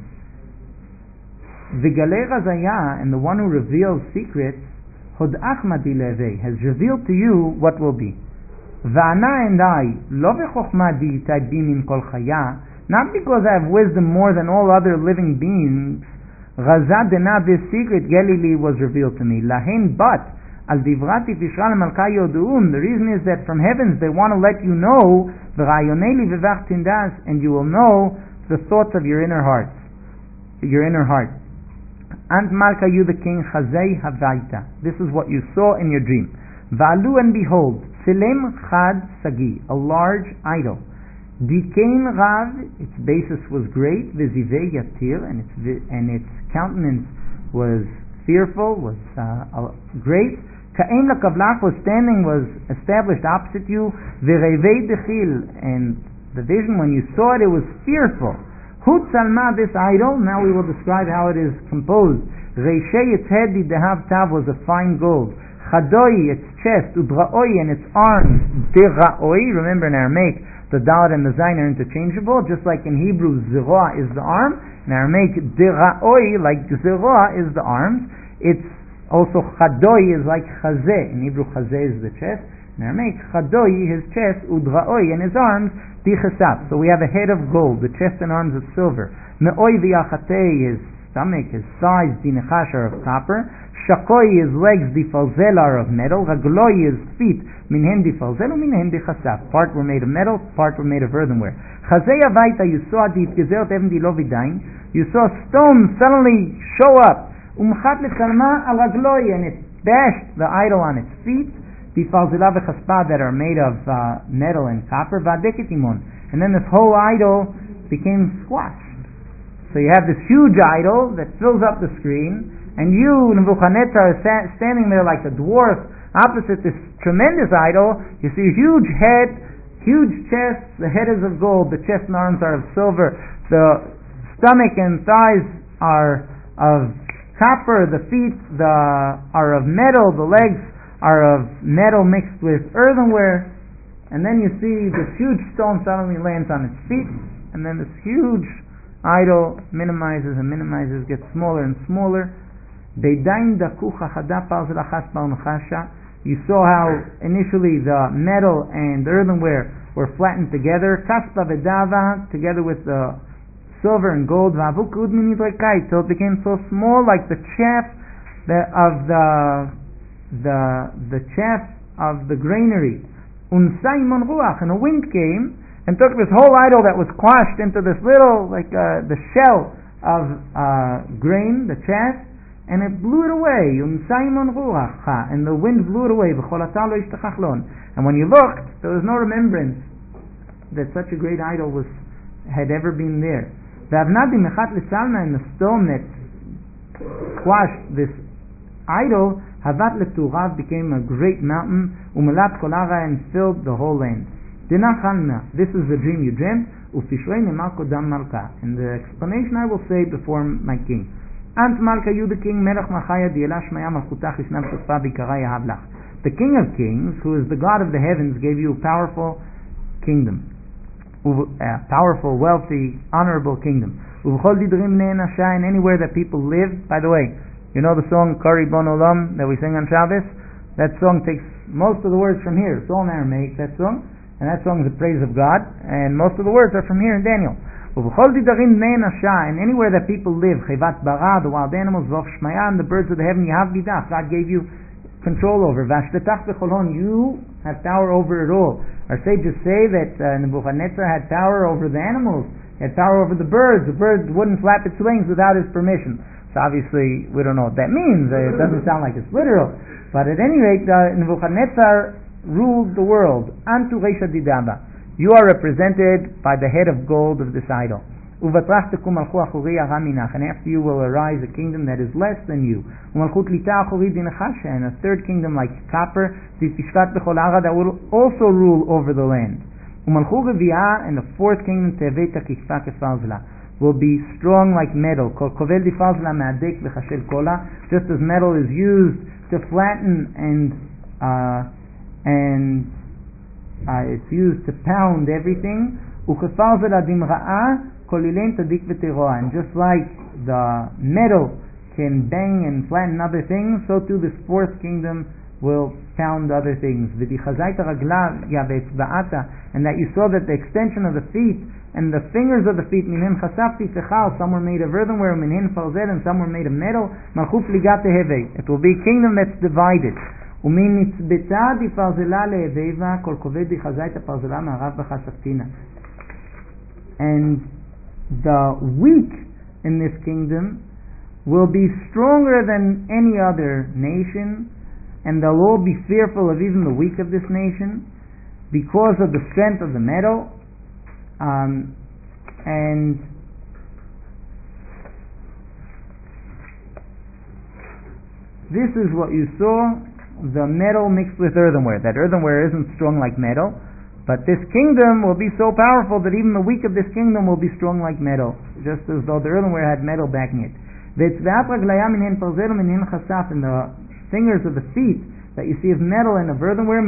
Vigalei Razaya, and the one who reveals secrets, Hodach Madilevei, has revealed to you what will be. Va'ana and I, Lo v'chokhma di'itai bimim kol chaya, not because I have wisdom more than all other living beings. Gaza dena, this secret Galilee was revealed to me. Lahen, but al divrati fishral malka yoduun. The reason is that from heavens they want to let you know v'rayoneli v'vach tindas, and you will know the thoughts of your inner heart. Your inner heart. Ant malka, you the king, chazei havaita. This is what you saw in your dream. Va'alu, and behold, tzelem chad sagi, a large idol. Dikein Rav, its basis was great, Vizivei Yatir, and its countenance was fearful, was great. Ka'en Lakavlach was standing, was established opposite you, Virevei Dechil, and the vision, when you saw it, it was fearful. Hut Salma, this idol, now we will describe how it is composed. Reishei, its head, the Dehav Tav, was of fine gold. Chadoi, its chest, Udraoi, and its arms, Deraoi, remember in Aramaic, the Dalet and the Zayin are interchangeable, just like in Hebrew, Zerah is the arm. In Aramaic, Dera'oi, like Zerah, is the arms. It's also Chadoi is like Chazeh. In Hebrew, Chazeh is the chest. In Aramaic, Chadoi, his chest, Udra'oi, and his arms, Dichasab. So we have a head of gold, the chest and arms of silver. Me'oi v'yachatei, his stomach, his thighs, Dinechash, are of copper. Shakoi, his legs, Difalzel, are of metal. Ragloi, his feet, Minhen Difalzel, Minhen Dichasaf. Part were made of metal, part were made of earthenware. Chazei Avaita, you saw Difgezelt Even Dilovidain. You saw stones suddenly show up. Umchat Lechalma al Ragloi, and it bashed the idol on its feet. Difalzela v'chaspa, that are made of metal and copper. Vadeketimon. And then this whole idol became squashed. So you have this huge idol that fills up the screen, and you, Nebuchadnezzar, are standing there like a dwarf opposite this tremendous idol. You see a huge head, huge chest, the head is of gold, the chest and arms are of silver, the stomach and thighs are of copper, the feet are of metal, the legs are of metal mixed with earthenware, and then you see this huge stone suddenly lands on its feet, and then this huge idol minimizes and minimizes, gets smaller and smaller. You saw how initially the metal and the earthenware were flattened together, kaspa vedava, together with the silver and gold, till it became so small, like the chaff of the chaff of the granary. And a wind came and took this whole idol that was quashed into this little, like the shell of grain, the chaff, and it blew it away. And the wind blew it away. And when you looked, there was no remembrance that such a great idol had ever been there. And the stone that quashed this idol, became a great mountain, and filled the whole land. This is the dream you dreamt, and the explanation I will say before my king. The King of Kings, who is the God of the heavens, gave you a powerful kingdom, a powerful, wealthy, honorable kingdom. And anywhere that people live. By the way, you know the song Kari Bon Olam that we sing on Shabbos? That song takes most of the words from here. It's all in Aramaic, that song. And that song is a praise of God. And most of the words are from here in Daniel. And anywhere that people live, Chevat Bara, the wild animals, and the birds of the heaven, God gave you control over. You have power over it all. Our sages say that Nebuchadnezzar had power over the animals, he had power over the birds. The bird wouldn't flap its wings without his permission. So obviously we don't know what that means. It doesn't sound like it's literal. But at any rate, Nebuchadnezzar ruled the world. Antu Reisha Didaba. You are represented by the head of gold of this idol. And after you will arise a kingdom that is less than you. And a third kingdom like copper, that will also rule over the land. And the fourth kingdom will be strong like metal. Just as metal is used to flatten and it's used to pound everything. And just like the metal can bang and flatten other things, so too this fourth kingdom will pound other things. And that you saw that the extension of the feet and the fingers of the feet, some were made of earthenware, and some were made of metal. It will be a kingdom that's divided. And the weak in this kingdom will be stronger than any other nation, and they'll all be fearful of even the weak of this nation because of the strength of the metal. And this is what you saw, the metal mixed with earthenware. That earthenware isn't strong like metal, but this kingdom will be so powerful that even the weak of this kingdom will be strong like metal, just as though the earthenware had metal backing it. And the fingers of the feet that you see of metal and of earthenware,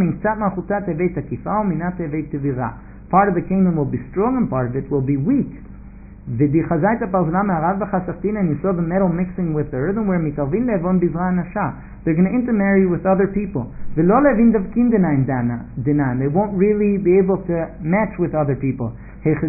part of the kingdom will be strong and part of it will be weak. And you saw the metal mixing with the earthenware. They're going to intermarry with other people. They won't really be able to match with other people. Just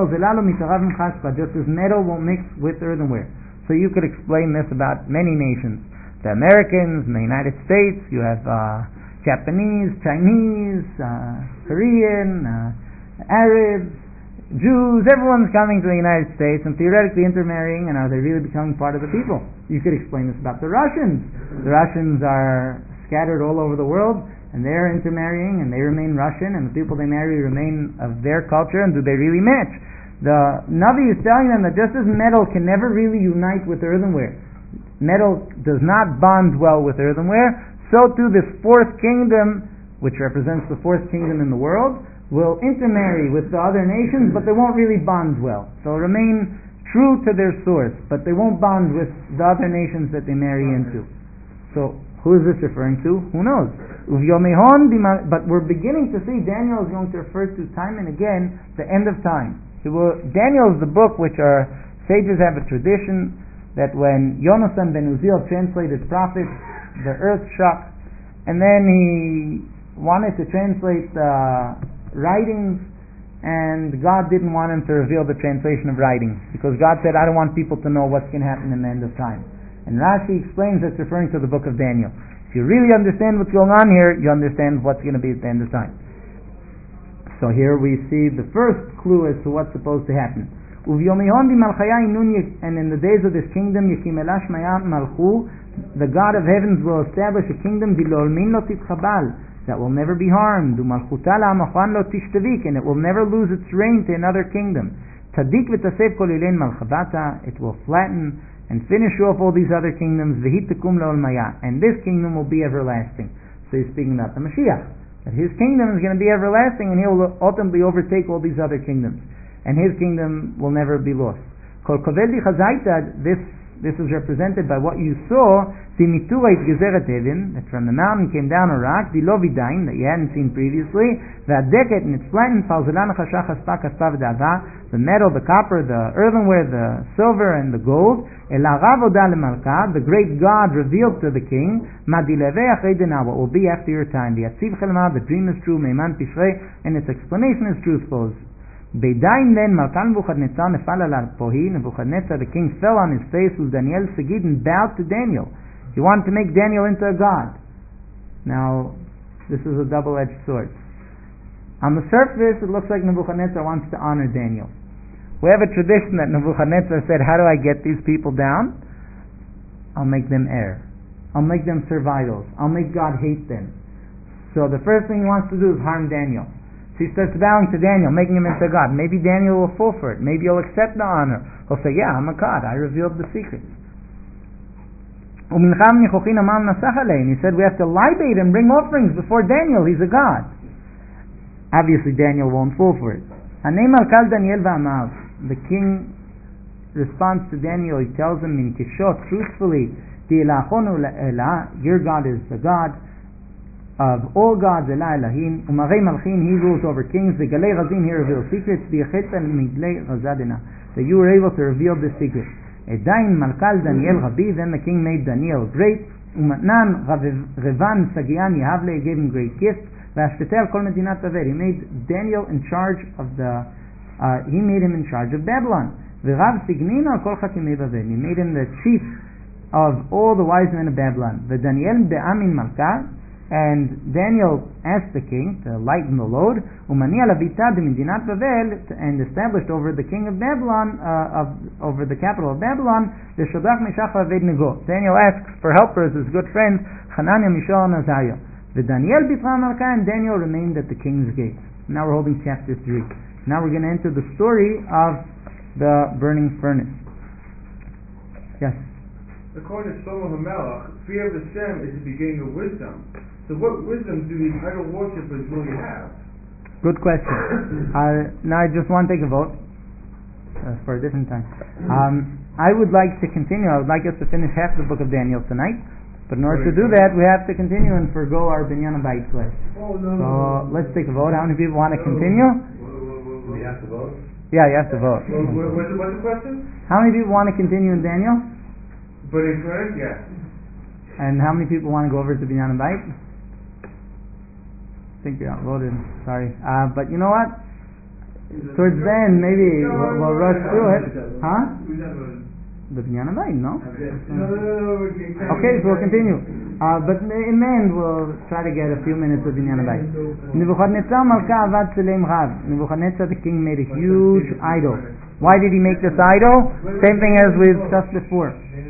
as metal won't mix with earthenware. So you could explain this about many nations. The Americans, the United States, you have Japanese, Chinese, Korean, Arabs, Jews, everyone's coming to the United States and theoretically intermarrying, and are they really becoming part of the people? You could explain this about the Russians. The Russians are scattered all over the world, and they're intermarrying, and they remain Russian, and the people they marry remain of their culture, and do they really match? The Navi is telling them that just as metal can never really unite with earthenware, metal does not bond well with earthenware, so too this fourth kingdom, which represents the fourth kingdom in the world, will intermarry with the other nations, but they won't really bond well. They'll remain true to their source, but they won't bond with the other nations that they marry into. So, Who is this referring to? Who knows? But we're beginning to see Daniel is going to refer to time and again the end of time. Daniel is the book which our sages have a tradition that when Yonasan ben Uziel translated prophets, the earth shook, and then he wanted to translate writings, and God didn't want him to reveal the translation of writings, because God said, I don't want people to know what's going to happen in the end of time. And Rashi explains that's referring to the book of Daniel. If you really understand what's going on here, you understand what's going to be at the end of time. So here we see the first clue as to what's supposed to happen. And in the days of this kingdom, the God of heavens will establish a kingdom that will never be harmed, and it will never lose its reign to another kingdom. It will flatten and finish off all these other kingdoms, and this kingdom will be everlasting. So he's speaking about the Mashiach, that his kingdom is going to be everlasting, and he will ultimately overtake all these other kingdoms, and his kingdom will never be lost. This is represented by what you saw, that from the mountain came down a rock, that you hadn't seen previously, and it's flattened, the metal, the copper, the earthenware, the silver, and the gold, the great God revealed to the king, what will be after your time. The dream is true, and its explanation is truthful. Bedain then Malkan Nebuchadnezzar nefal al pohi. Nebuchadnezzar the king fell on his face with Daniel Segid and bowed to Daniel. He wanted to make Daniel into a god. Now, this is a double-edged sword. On the surface, it looks like Nebuchadnezzar wants to honor Daniel. We have a tradition that Nebuchadnezzar said, how do I get these people down? I'll make them err. I'll make them serve idols. I'll make God hate them. So the first thing he wants to do is harm Daniel. So he starts bowing to Daniel, making him into God. Maybe Daniel will fall for it. Maybe he'll accept the honor. He'll say, yeah, I'm a God. I revealed the secrets. And he said, we have to libate and bring offerings before Daniel. He's a God. Obviously, Daniel won't fall for it. The king responds to Daniel. He tells him in Kishot, truthfully, your God is the God of all gods, Elah Elahim, Umarei Malchin, he rules over kings, the Galei Razim, he reveals secrets, that you were able to reveal this secret. Edain Malkal Daniel Rabbi, then the king made Daniel great, Umatnan Revan Sagian Yahavle, he gave him great gifts, Vashpetel Kol Medinat Bavel, he made Daniel in charge of he made him in charge of Babylon. V'Rav Signin al Kol Chakimei Bavel, he made him the chief of all the wise men of Babylon. V'Daniel Be'amin Malkah, and Daniel asked the king to lighten the load, and established over the king of Babylon, over the capital of Babylon, the Shadrach, Meshach, Abednego. Daniel asks for helpers, his good friends, Hananiah, Mishael, and Azariah. The Daniel Bitra Malka, and Daniel remained at the king's gate. Now we're holding chapter 3. Now we're going to enter the story of the burning furnace. Yes? According to Shlomo HaMelech, fear of Hashem is the beginning of wisdom. So what wisdom do these idol worshippers really have? Good question. Now I just want to take a vote for a different time. I would like to continue. I would like us to finish half the book of Daniel tonight. But in order to do that, we have to continue and forgo our Binyan Bayit class. So let's take a vote. How many people want to continue? We have to vote? Yeah, you have to vote. What's the question? How many people want to continue in Daniel? But incorrect, yes. And how many people want to go over to Binyan Bayit? I think you're outvoted. Sorry. But you know what? Towards the end, maybe we'll rush through it. Huh? The Binyan Bayit, no? Okay, so we'll continue. But in the end, we'll try to get a few minutes of Binyan Bayit. Nebuchadnezzar Malka Avad Selem Rav. Nebuchadnezzar the king made a huge idol. Why did he make this idol? Same thing as we discussed before.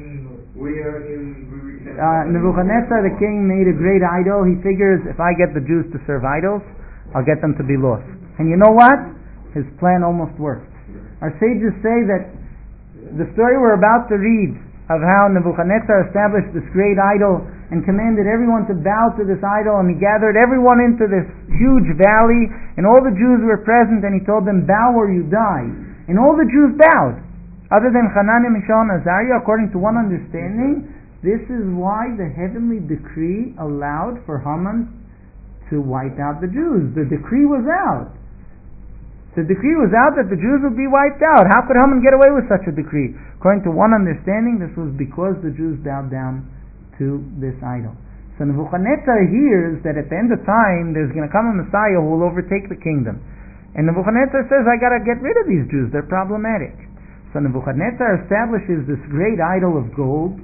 Nebuchadnezzar the king made a great idol. He figures, if I get the Jews to serve idols, I'll get them to be lost. And you know what? His plan almost worked. Our sages say that the story we're about to read of how Nebuchadnezzar established this great idol and commanded everyone to bow to this idol, and he gathered everyone into this huge valley, and all the Jews were present, and he told them, bow or you die. And all the Jews bowed, other than Hananiah, Mishael, and Azariah. According to one understanding, This is why the heavenly decree allowed for Haman to wipe out the Jews. The decree was out. The decree was out that the Jews would be wiped out. How could Haman get away with such a decree? According to one understanding, this was because the Jews bowed down to this idol. So Nebuchadnezzar hears that at the end of time there's going to come a Messiah who will overtake the kingdom. And Nebuchadnezzar says, I got to get rid of these Jews. They're problematic. So Nebuchadnezzar establishes this great idol of gold.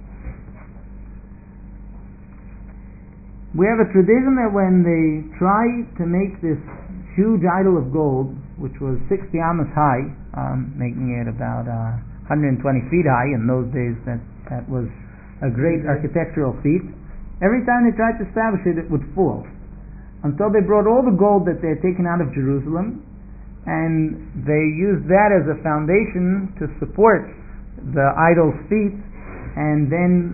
We have a tradition that when they try to make this huge idol of gold, which was 60 amas high, making it about 120 feet high. In those days, that was a great architectural feat. Every time they tried to establish it, it would fall. Until they brought all the gold that they had taken out of Jerusalem, and they used that as a foundation to support the idol's feet, and then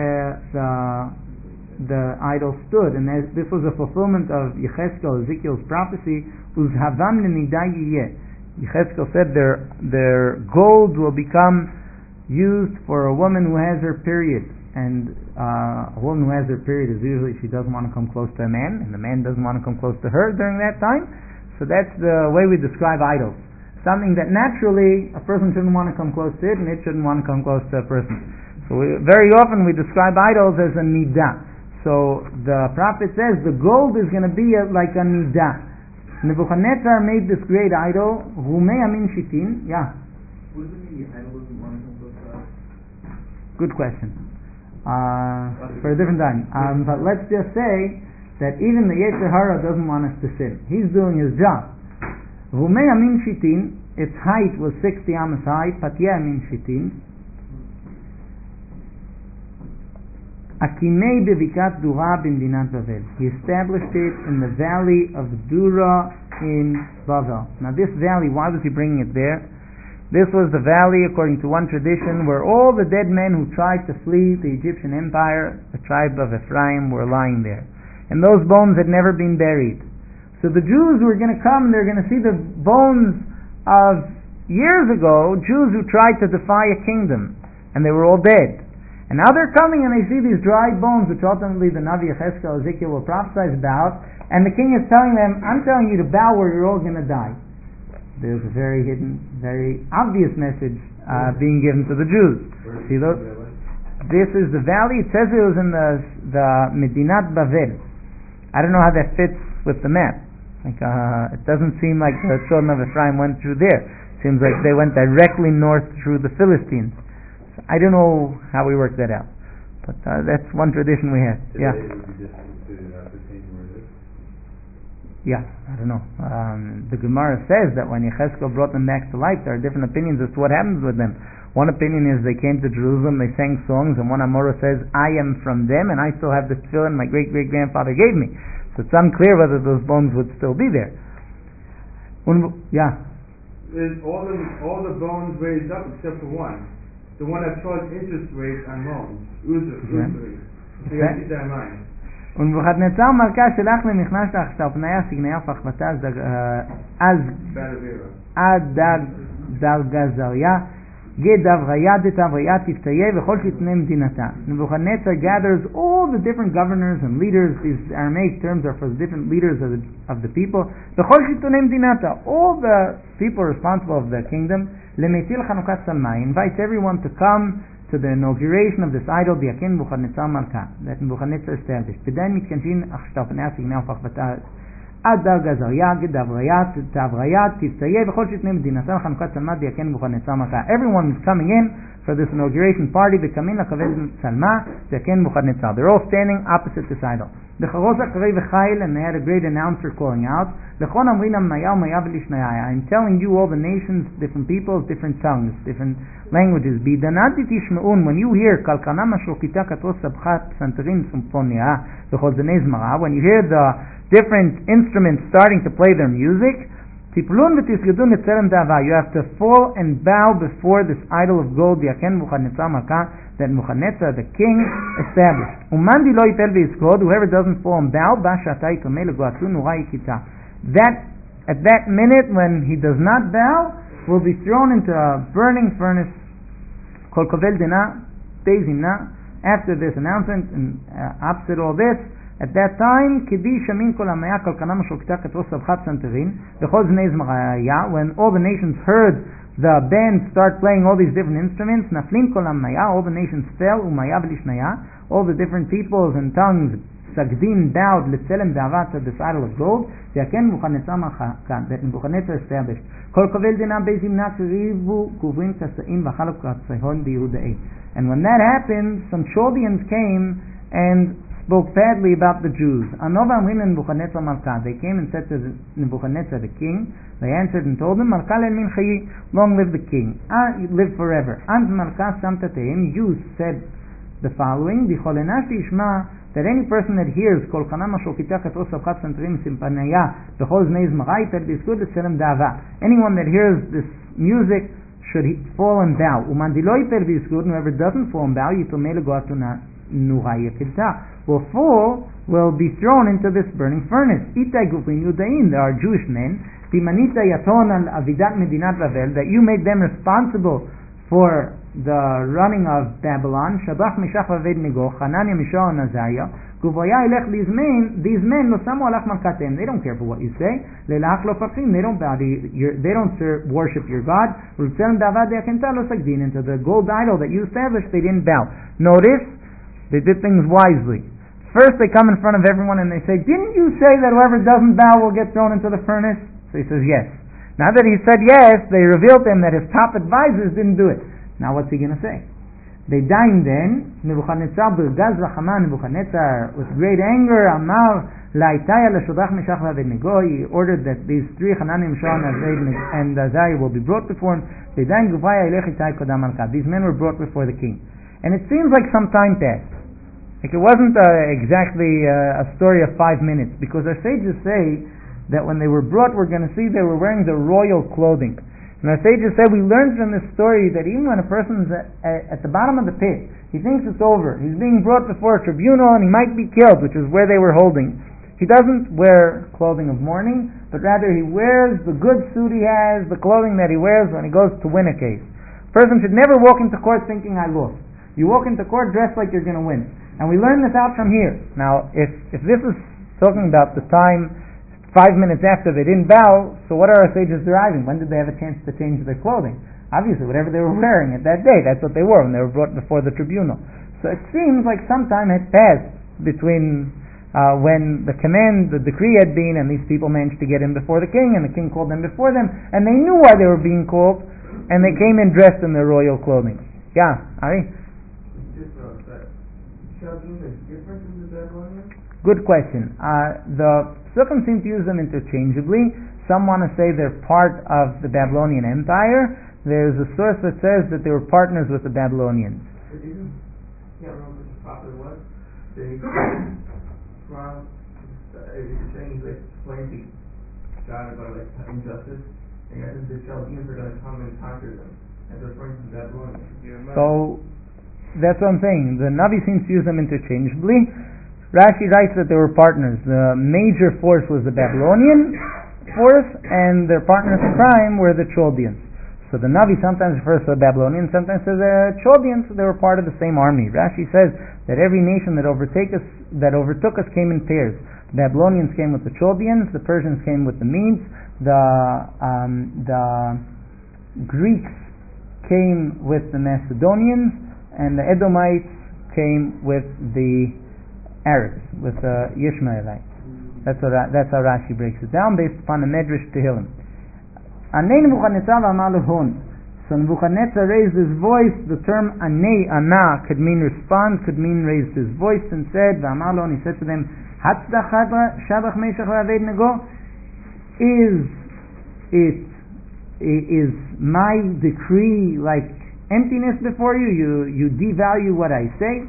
the idol stood. And this was a fulfillment of Ezekiel's prophecy, Uzhavam l'nidai yiyeh. Yechezkel said their gold will become used for a woman who has her period. And a woman who has her period is usually, she doesn't want to come close to a man, and the man doesn't want to come close to her during that time. So that's the way we describe idols. Something that naturally a person shouldn't want to come close to it, and it shouldn't want to come close to a person. So very often we describe idols as a nidah. So the prophet says the gold is going to be like a nidah. Nebuchadnezzar made this great idol, Rumei Amin Shitin. Yeah. What does it mean the idol doesn't want to come close to us? Good question. For a different time. But let's just say that even the Yetzer Hara doesn't want us to sin. He's doing his job. Rumei Amin Shitin, its height was 60 amas high, Patya Amin Shitin. Akimei bevikat Dura b'mdinat Bavel. He established it in the valley of Dura in Bavel. Now this valley, why was he bringing it there? This was the valley, according to one tradition, where all the dead men who tried to flee the Egyptian empire, the tribe of Ephraim, were lying there. And those bones had never been buried. So the Jews were going to come, they're going to see the bones of years ago, Jews who tried to defy a kingdom, and they were all dead. And now they're coming and they see these dry bones, which ultimately the Navi Ezekiel will prophesy about, and the king is telling them, I'm telling you to bow or you're all going to die. There's a very hidden, very obvious message being given to the Jews. See those? This is the valley. It says it was in the Medinat Bavel. I don't know how that fits with the map. It doesn't seem like the children of Ephraim went through there. It seems like they went directly north through the Philistines. I don't know how we work that out, but that's one tradition we have. Today Yeah. it would be difficult to ascertain where it is. Yeah, I don't know. The Gemara says that when Yechezkel brought them back to life, there are different opinions as to what happens with them. One opinion is they came to Jerusalem, they sang songs, and one Amora says, I am from them, and I still have this tefillin my great-great-grandfather gave me. So it's unclear whether those bones would still be there. Yeah. Is all the bones raised up except for one. The one that charged interest rates on loans. Usury. So you have to keep that in mind. ונבוכדנצר מלכה שלח למכנס לאחשתפניה סגניה פחבתה אז עד דרגזריה גדבריה דתבריה תפתיה וכל שתנה מדינתה. Nebuchadnezzar gathers all the different governors and leaders. These Aramaic terms are for the different leaders of the people. וכל שתנה מדינתה, all the people responsible of the kingdom. למטיל חנוכת צלמי, invites everyone to come to the inauguration of this idol, Biakin Nebuchadnezzar Malka, that Nebuchadnezzar established. Everyone is coming in for this inauguration party. They're all standing opposite this idol. And they had a great announcer calling out, I'm telling you, all the nations, different peoples, different tongues, different languages. When you hear when you hear the different instruments starting to play their music, you have to fall and bow before this idol of gold that Nebuchadnezzar, the king, established. Whoever doesn't fall and bow, that at that minute when he does not bow, will be thrown into a burning furnace called Kovel Dena, after this announcement and opposite all this, at that time, when all the nations heard the band start playing all these different instruments, all the nations fell, all the different peoples and tongues bowed to this idol of gold, that Nebuchadnezzar established. And when that happened, some Chaldeans came and spoke badly about the Jews. They came and said to Nebuchadnezzar the king, they answered and told him, long live the king, live forever. You said the following, that any person that hears anyone that hears this music should fall and bow. Whoever doesn't fall and bow, will be thrown into this burning furnace. There are Jewish men that you made them responsible for the running of Babylon. Hananiah, Mishael, and Azariah. These men, they don't care for what you say. They don't bow to they don't worship your God. Into the gold idol that you established, they didn't bow. Notice, they did things wisely. First they come in front of everyone and they say, didn't you say that whoever doesn't bow will get thrown into the furnace? So he says, yes. Now that he said yes, they revealed to him that his top advisors didn't do it. Now what's he going to say? They dined then. Nebuchadnezzar with great anger, he ordered that these three, Hananiah, Mishael, and Azariah, will be brought before him. These men were brought before the king. And it seems like some time passed. Like it wasn't exactly a story of 5 minutes, because our sages say that when they were brought, we're going to see they were wearing the royal clothing. And our sages say we learned from this story that even when a person's at the bottom of the pit, he thinks it's over, he's being brought before a tribunal and he might be killed, which is where they were holding. He doesn't wear clothing of mourning, but rather he wears the good suit he has, the clothing that he wears when he goes to win a case. A person should never walk into court thinking I lost. You walk into court dressed like you're going to win. And we learn this out from here. Now, if this is talking about the time 5 minutes after they didn't bow, so what are our sages deriving? When did they have a chance to change their clothing? Obviously, whatever they were wearing at that day, that's what they wore when they were brought before the tribunal. So it seems like some time had passed between when the decree had been, and these people managed to get in before the king, and the king called them before them, and they knew why they were being called, and they came in dressed in their royal clothing. Yeah, Ari? Good question. The Sukkim seem to use them interchangeably. Some want to say they're part of the Babylonian Empire. There's a source that says that they were partners with the Babylonians. Yeah, remember what the prophet was? They from saying like plenty God about like injustice, and the Chaldeans are going to come and conquer them, and they're referring to the Babylonians. So that's what I'm saying. The Navi seems to use them interchangeably. Rashi writes that they were partners. The major force was the Babylonian force, and their partners in crime were the Chaldeans. So the Navi sometimes refers to the Babylonians, sometimes to the Chaldeans. They were part of the same army. Rashi says that every nation that overtook us came in pairs. The Babylonians came with the Chaldeans, the Persians came with the Medes, the Greeks came with the Macedonians, and the Edomites came with the Arabs, with the Ishmaelites. That's how Rashi breaks it down, based upon the Medrash Tehillim. So Nebuchadnezzar raised his voice. The term Anei, Ana, could mean respond, could mean raised his voice, and said, and he said to them, is my decree like emptiness before you? You devalue what I say?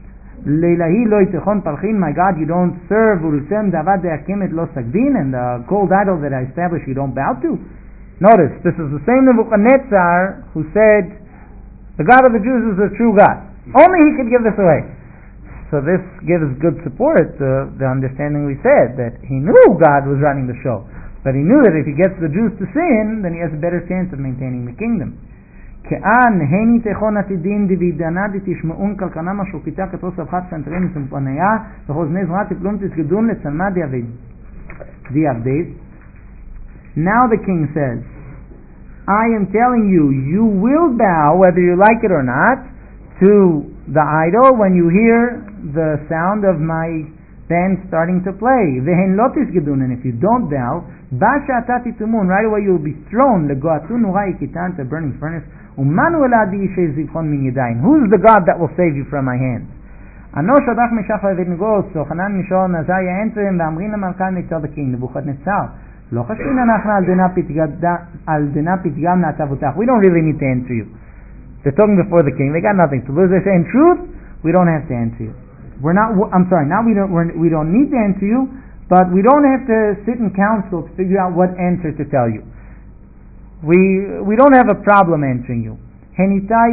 My God, you don't serve, and the gold idol that I established you don't bow to. Notice, this is the same Nebuchadnezzar who said, the God of the Jews is the true God. Only he could give this away. So this gives good support to the understanding we said, that he knew God was running the show. But he knew that if he gets the Jews to sin, then he has a better chance of maintaining the kingdom. כאן הני תכון עתידין דבידנה דתשמעון כלכנה משרוקיתה כתרוס אבחת סנטרין סמפוניה וחוזני זרעת תפלום תסגדון לצלמה דיעבדית. Now the king says, I am telling you, you will bow whether you like it or not to the idol when you hear the sound of my band starting to play. Vehen lo tisgedun, and if you don't bow, basha atati tumun, right away you will be thrown legoatu nura ikitan, to burning furnace. Umanu eladi shezivchon min yadayin. Who's the God that will save you from my hands? Ano Shadrach Meshach v'Abednego, so Hanan Mishael and Azariah answer him, v'amrin l'malkan, they tell the king, Nebuchadnezzar, lo chashvin anachna al dena pitgam na'atavutach. We don't really need to answer you. They're talking before the king. They got nothing to lose. They say, in truth, we don't have to answer you. We don't need to answer you, but we don't have to sit in council to figure out what answer to tell you. We don't have a problem answering you. There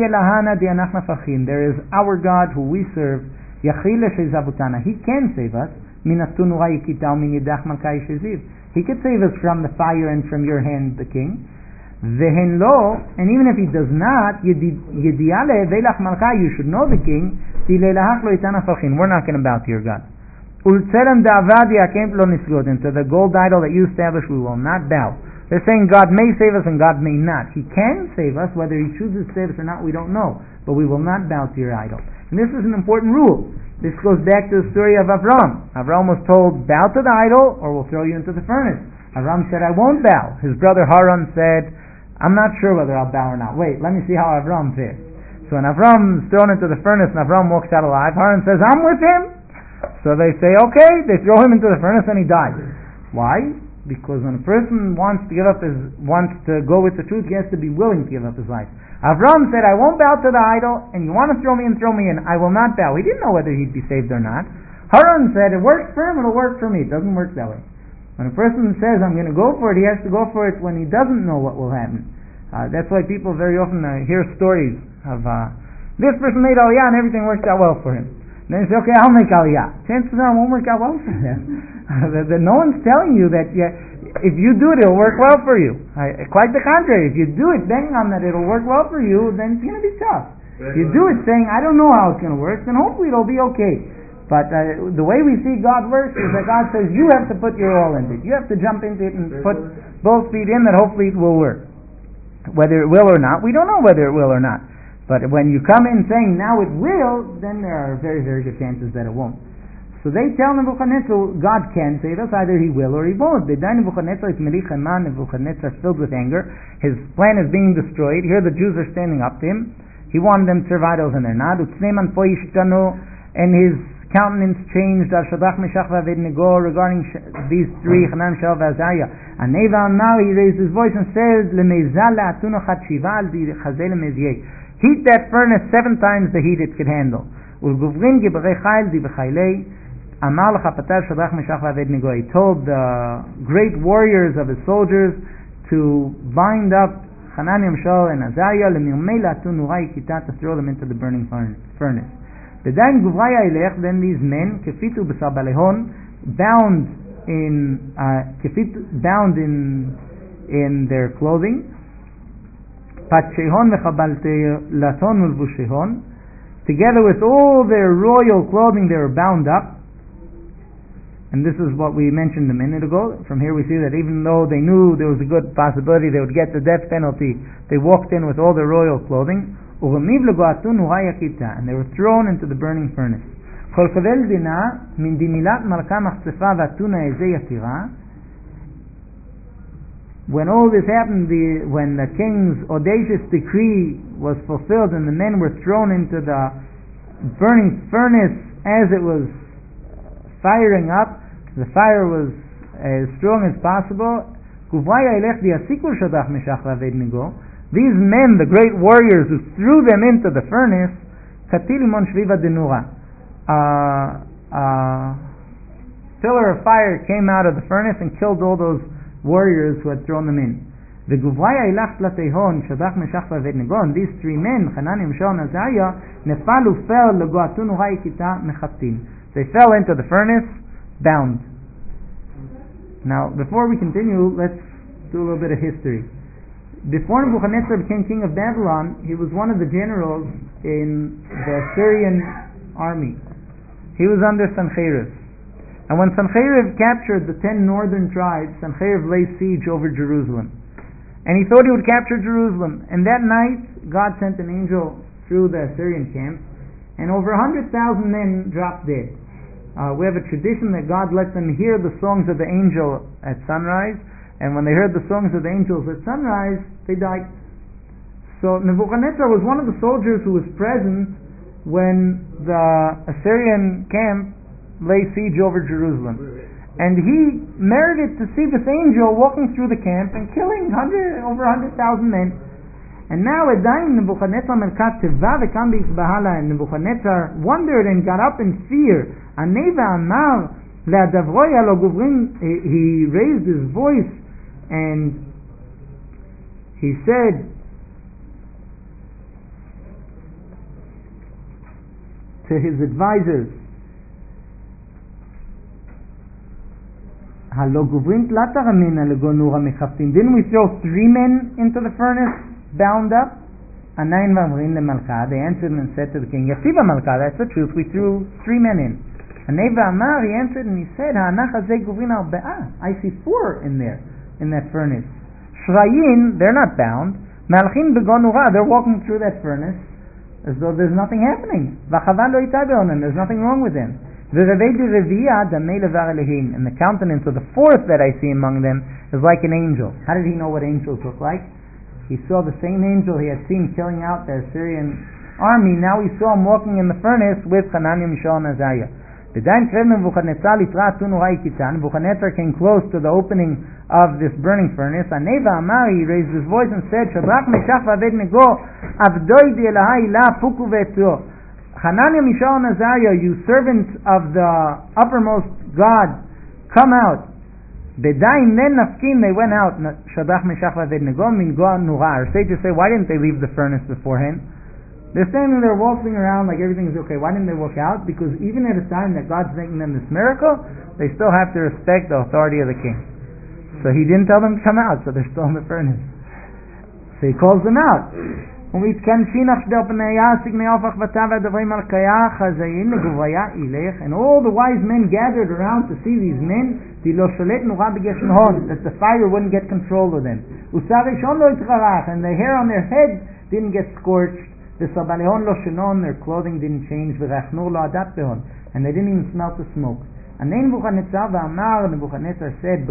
is our God who we serve. He can save us. He could save us from the fire and from your hand, the king. And even if he does not, you should know the king. We're not going to bow to your God. To the gold idol that you established, we will not bow. They're saying God may save us and God may not. He can save us, whether He chooses to save us or not, we don't know. But we will not bow to your idol. And this is an important rule. This goes back to the story of Avram. Avram was told, bow to the idol or we'll throw you into the furnace. Avram said, I won't bow. His brother Haran said, I'm not sure whether I'll bow or not. Wait, let me see how Avram fares. So when Avram is thrown into the furnace and Avram walks out alive, Haran says, I'm with him. So they say, okay, they throw him into the furnace and he dies. Why? Because when a person wants to go with the truth, he has to be willing to give up his life. Avram said, I won't bow to the idol, and you want to throw me in, I will not bow. He didn't know whether he'd be saved or not. Haran said, it works for him, it'll work for me. It doesn't work that way. When a person says, I'm going to go for it, he has to go for it when he doesn't know what will happen. That's why people very often hear stories of this person made Aliyah and everything worked out well for him. Then you say, okay, I'll make Aliyah. Chances are it won't work out well for them. No one's telling you that if you do it, it'll work well for you. Quite the contrary. If you do it betting on that it'll work well for you, then it's going to be tough. If you do it saying, I don't know how it's going to work, then hopefully it'll be okay. But the way we see God works is that God says, you have to put your all into it. You have to jump into it and put both feet in, that hopefully it will work. Whether it will or not, we don't know whether it will or not. But when you come in saying, now it will, then there are very, very good chances that it won't. So they tell Nebuchadnezzar, God can save us, either He will or He won't. Nebuchadnezzar is Melech Haman, Nebuchadnezzar is filled with anger. His plan is being destroyed. Here the Jews are standing up to him. He wanted them to serve idols and they're not. And his countenance changed, Shadrach, Meshach, Abednego, regarding these three, Hanan, Mishael, Azariah. And now he raised his voice and said, heat that furnace 7 times the heat it could handle. He told the great warriors of his soldiers to bind up Hananiah, Mishael, and Azariah to throw them into the burning furnace. Then these men, bound in their clothing, together with all their royal clothing, they were bound up. And this is what we mentioned a minute ago. From here we see that even though they knew there was a good possibility they would get the death penalty, they walked in with all their royal clothing, and they were thrown into the burning furnace. When all this happened, when the king's audacious decree was fulfilled and the men were thrown into the burning furnace as it was firing up, the fire was as strong as possible. These men, the great warriors who threw them into the furnace, pillar of fire came out of the furnace and killed all those warriors who had thrown them in. And these 3 men, Hananiah, Mishael, and Azariah, they fell into the furnace, bound. Now, before we continue, let's do a little bit of history. Before Nebuchadnezzar became king of Babylon, he was one of the generals in the Assyrian army. He was under Sancheriv. And when Sancheriv captured the 10 northern tribes, Sancheriv laid siege over Jerusalem. And he thought he would capture Jerusalem. And that night, God sent an angel through the Assyrian camp, and over 100,000 men dropped dead. We have a tradition that God let them hear the songs of the angel at sunrise, and when they heard the songs of the angels at sunrise, they died. So Nebuchadnezzar was one of the soldiers who was present when the Assyrian camp lay siege over Jerusalem. And he merited to see this angel walking through the camp and killing over 100,000 men. And now Edaim Nebuchadnezzar Melkat Teva v'kam b'Yisbahala, and Nebuchadnezzar wondered and got up in fear. Aneva Amar le'adavroy alo guvrin, he raised his voice and he said to his advisors, didn't we throw 3 men into the furnace bound up? They answered and said to the king, that's the truth, we threw 3 men in. He answered and he said, I see 4 in there, in that furnace. Shrayin, they're not bound. They're walking through that furnace as though there's nothing happening. There's nothing wrong with them. And the countenance of the 4th that I see among them is like an angel. How did he know what angels look like? He saw the same angel he had seen killing out the Assyrian army. Now he saw him walking in the furnace with Hananiah, Mishael, and Azariah. Nebuchadnezzar came close to the opening of this burning furnace. Aneva Amar, he raised his voice and said, Shadrach, Meshach, v'Abednego, avdoi di Elahai la fuku ve'etzio. Hananiah, Mishael, and Azariah, you servants of the uppermost God, come out. Bedaim then nafkin, they went out. Shadrach, Meshach, v'Abednego, min go nura. Our sages say, why didn't they leave the furnace beforehand? They're standing there waltzing around like everything's okay. Why didn't they walk out? Because even at a time that God's making them this miracle, they still have to respect the authority of the king. So he didn't tell them to come out, so they're still in the furnace. So he calls them out. And all the wise men gathered around to see these men, that the fire wouldn't get control of them. And the hair on their head didn't get scorched. Their clothing didn't change, and they didn't even smell the smoke. And then Nebuchadnezzar said,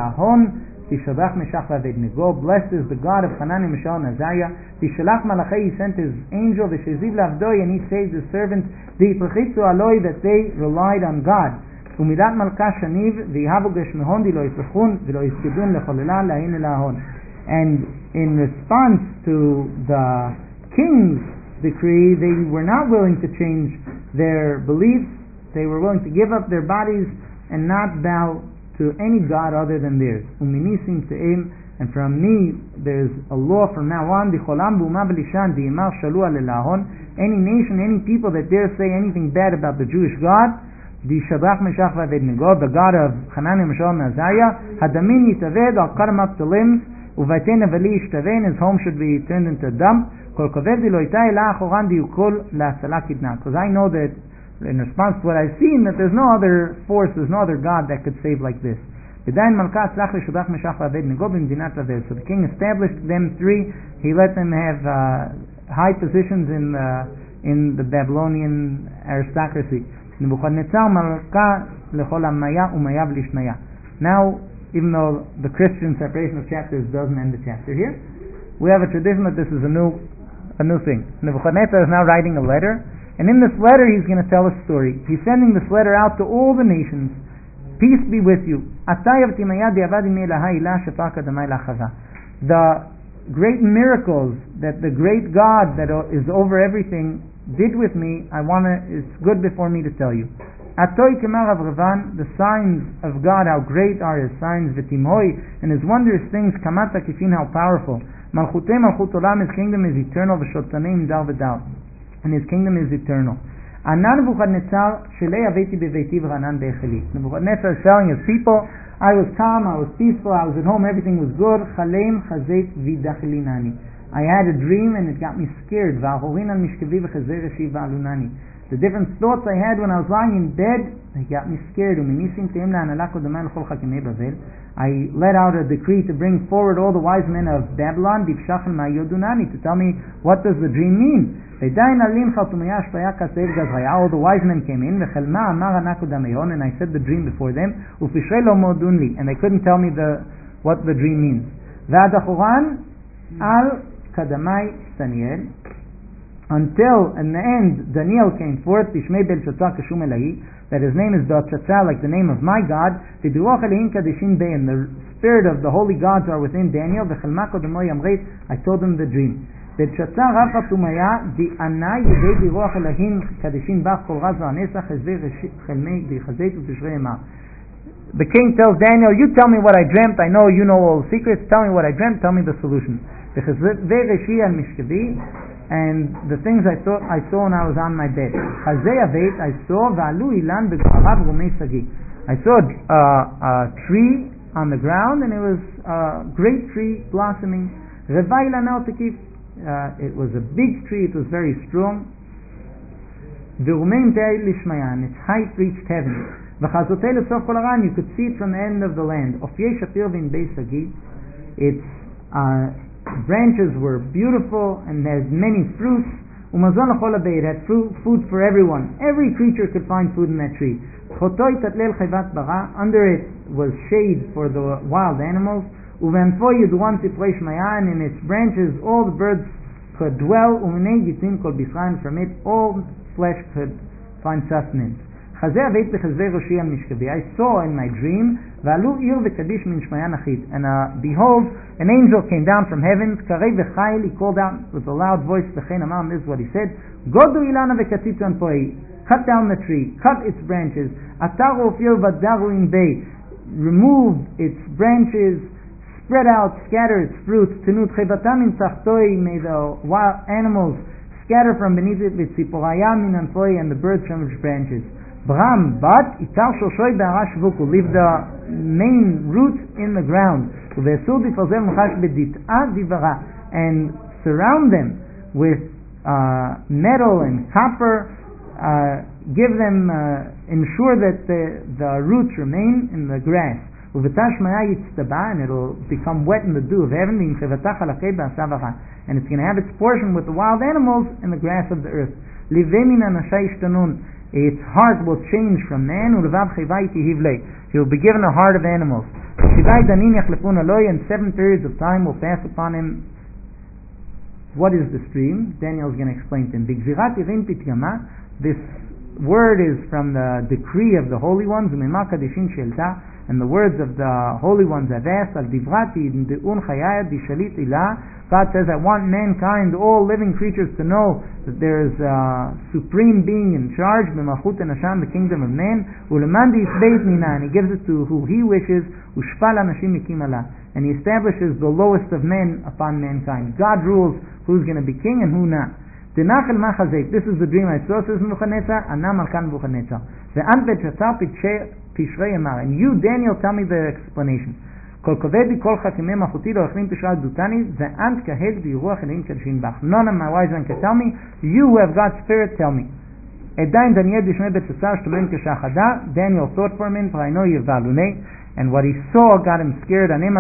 blessed is the God of Hananiah, Mishael, and Azariah. He sent his angel, and he saved his servants, that they relied on God. And in response to the king's decree, they were not willing to change their beliefs. They were willing to give up their bodies and not bow to any god other than theirs. And from me there's a law from now on. Any nation, any people that dare say anything bad about the Jewish God, the God of Hananiah, Mishael, and Azariah, hadamin yitaved, I'll cut him up to limbs. His home should be turned into a dump. Because I know that in response to what I've seen, that there's no other force, there's no other God that could save like this. So the king established them 3. He let them have high positions in the Babylonian aristocracy. Now, even though the Christian separation of chapters doesn't end the chapter here, we have a tradition that this is a new thing. Nebuchadnezzar is now writing a letter, and in this letter he's going to tell a story. He's sending this letter out to all the nations. Peace be with you. The great miracles that the great God that is over everything did with me, it's good before me to tell you. The signs of God, how great are His signs, and His wondrous things, how powerful. His kingdom is eternal, and His kingdom is eternal. Nebuchadnezzar is telling his people, I was calm, I was peaceful, I was at home, everything was good. Chalem chazet vidachlinani. I had a dream and it got me scared. Va'achorin al mishkavi v'chazer reshi va'alunani. The different thoughts I had when I was lying in bed, they got me scared. I let out a decree to bring forward all the wise men of Babylon, to tell me what does the dream mean. All the wise men came in, and I said the dream before them, and they couldn't tell me what the dream means. Until in the end Daniel came forth, that his name is Belshazzar, like the name of my God, and the spirit of the holy gods are within Daniel. I told him the dream. The king tells Daniel, you tell me what I dreamt, I know you know all the secrets, tell me what I dreamt, tell me the solution. And the things I saw when I was on my bed. I saw a tree on the ground, and it was a great tree blossoming. It was a big tree, it was very strong. Its height reached heaven. You could see it from the end of the land. Its branches were beautiful and had many fruits. It had food for everyone. Every creature could find food in that tree. Under it was shade for the wild animals. And in its branches all the birds could dwell. From it all flesh could find sustenance. I saw in my dream, and behold, an angel came down from heaven. He called out with a loud voice. This is what he said: cut down the tree, cut its branches, remove its branches, spread out, scatter its fruits. May the wild animals scatter from beneath it, and the birds from its branches. But leave the main roots in the ground, and surround them with metal and copper. Give them, ensure that the roots remain in the grass. And it'll become wet in the dew of heaven. And it's going to have its portion with the wild animals in the grass of the earth. Its heart will change from man. He will be given a heart of animals. And 7 periods of time will pass upon him. What is this dream? Daniel is going to explain to him. This word is from the decree of the holy ones, and the words of the holy ones have asked. God says, I want mankind, all living creatures, to know that there is a supreme being in charge, the kingdom of man, and he gives it to who he wishes, and he establishes the lowest of men upon mankind. God rules who's going to be king and who not. This is the dream I saw, says Nebuchadnezzar, and you, Daniel, tell me the explanation. None of my wise men can tell me. You who have God's Spirit, tell me. Daniel thought for a minute, for I know you and what he saw got him scared. So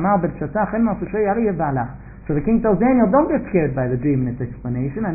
the king tells Daniel, don't get scared by the dream and its explanation.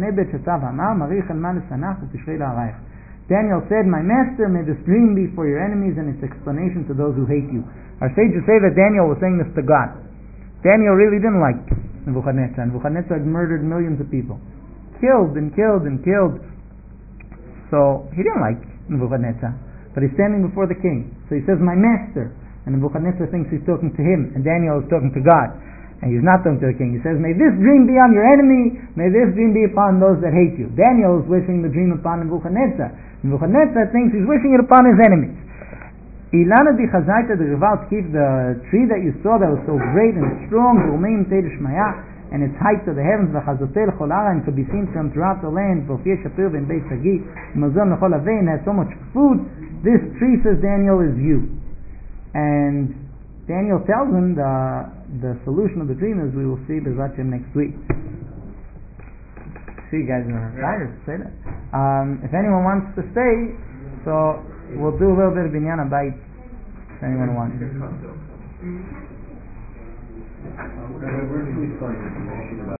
Daniel said, my master, may this dream be for your enemies and its explanation to those who hate you. Our sages say that Daniel was saying this to God. Daniel really didn't like Nebuchadnezzar. Nebuchadnezzar had murdered millions of people. Killed and killed and killed. So he didn't like Nebuchadnezzar. But he's standing before the king. So he says, my master. And Nebuchadnezzar thinks he's talking to him. And Daniel is talking to God. And he's not talking to the king. He says, may this dream be on your enemy. May this dream be upon those that hate you. Daniel is wishing the dream upon Nebuchadnezzar. Nebuchadnezzar thinks he's wishing it upon his enemies. Ilana di Chazaita the Rivalskif, the tree that you saw that was so great and strong, and its height to the heavens, and could be seen from throughout the land, and has so much food. This tree, says Daniel, is you. And Daniel tells him the solution of the dream is we will see Bezrat Hashem next week. See, you guys are excited to say that. If anyone wants to stay, so we'll do a little bit of binyan abayit. If anyone wants. Where can we find information about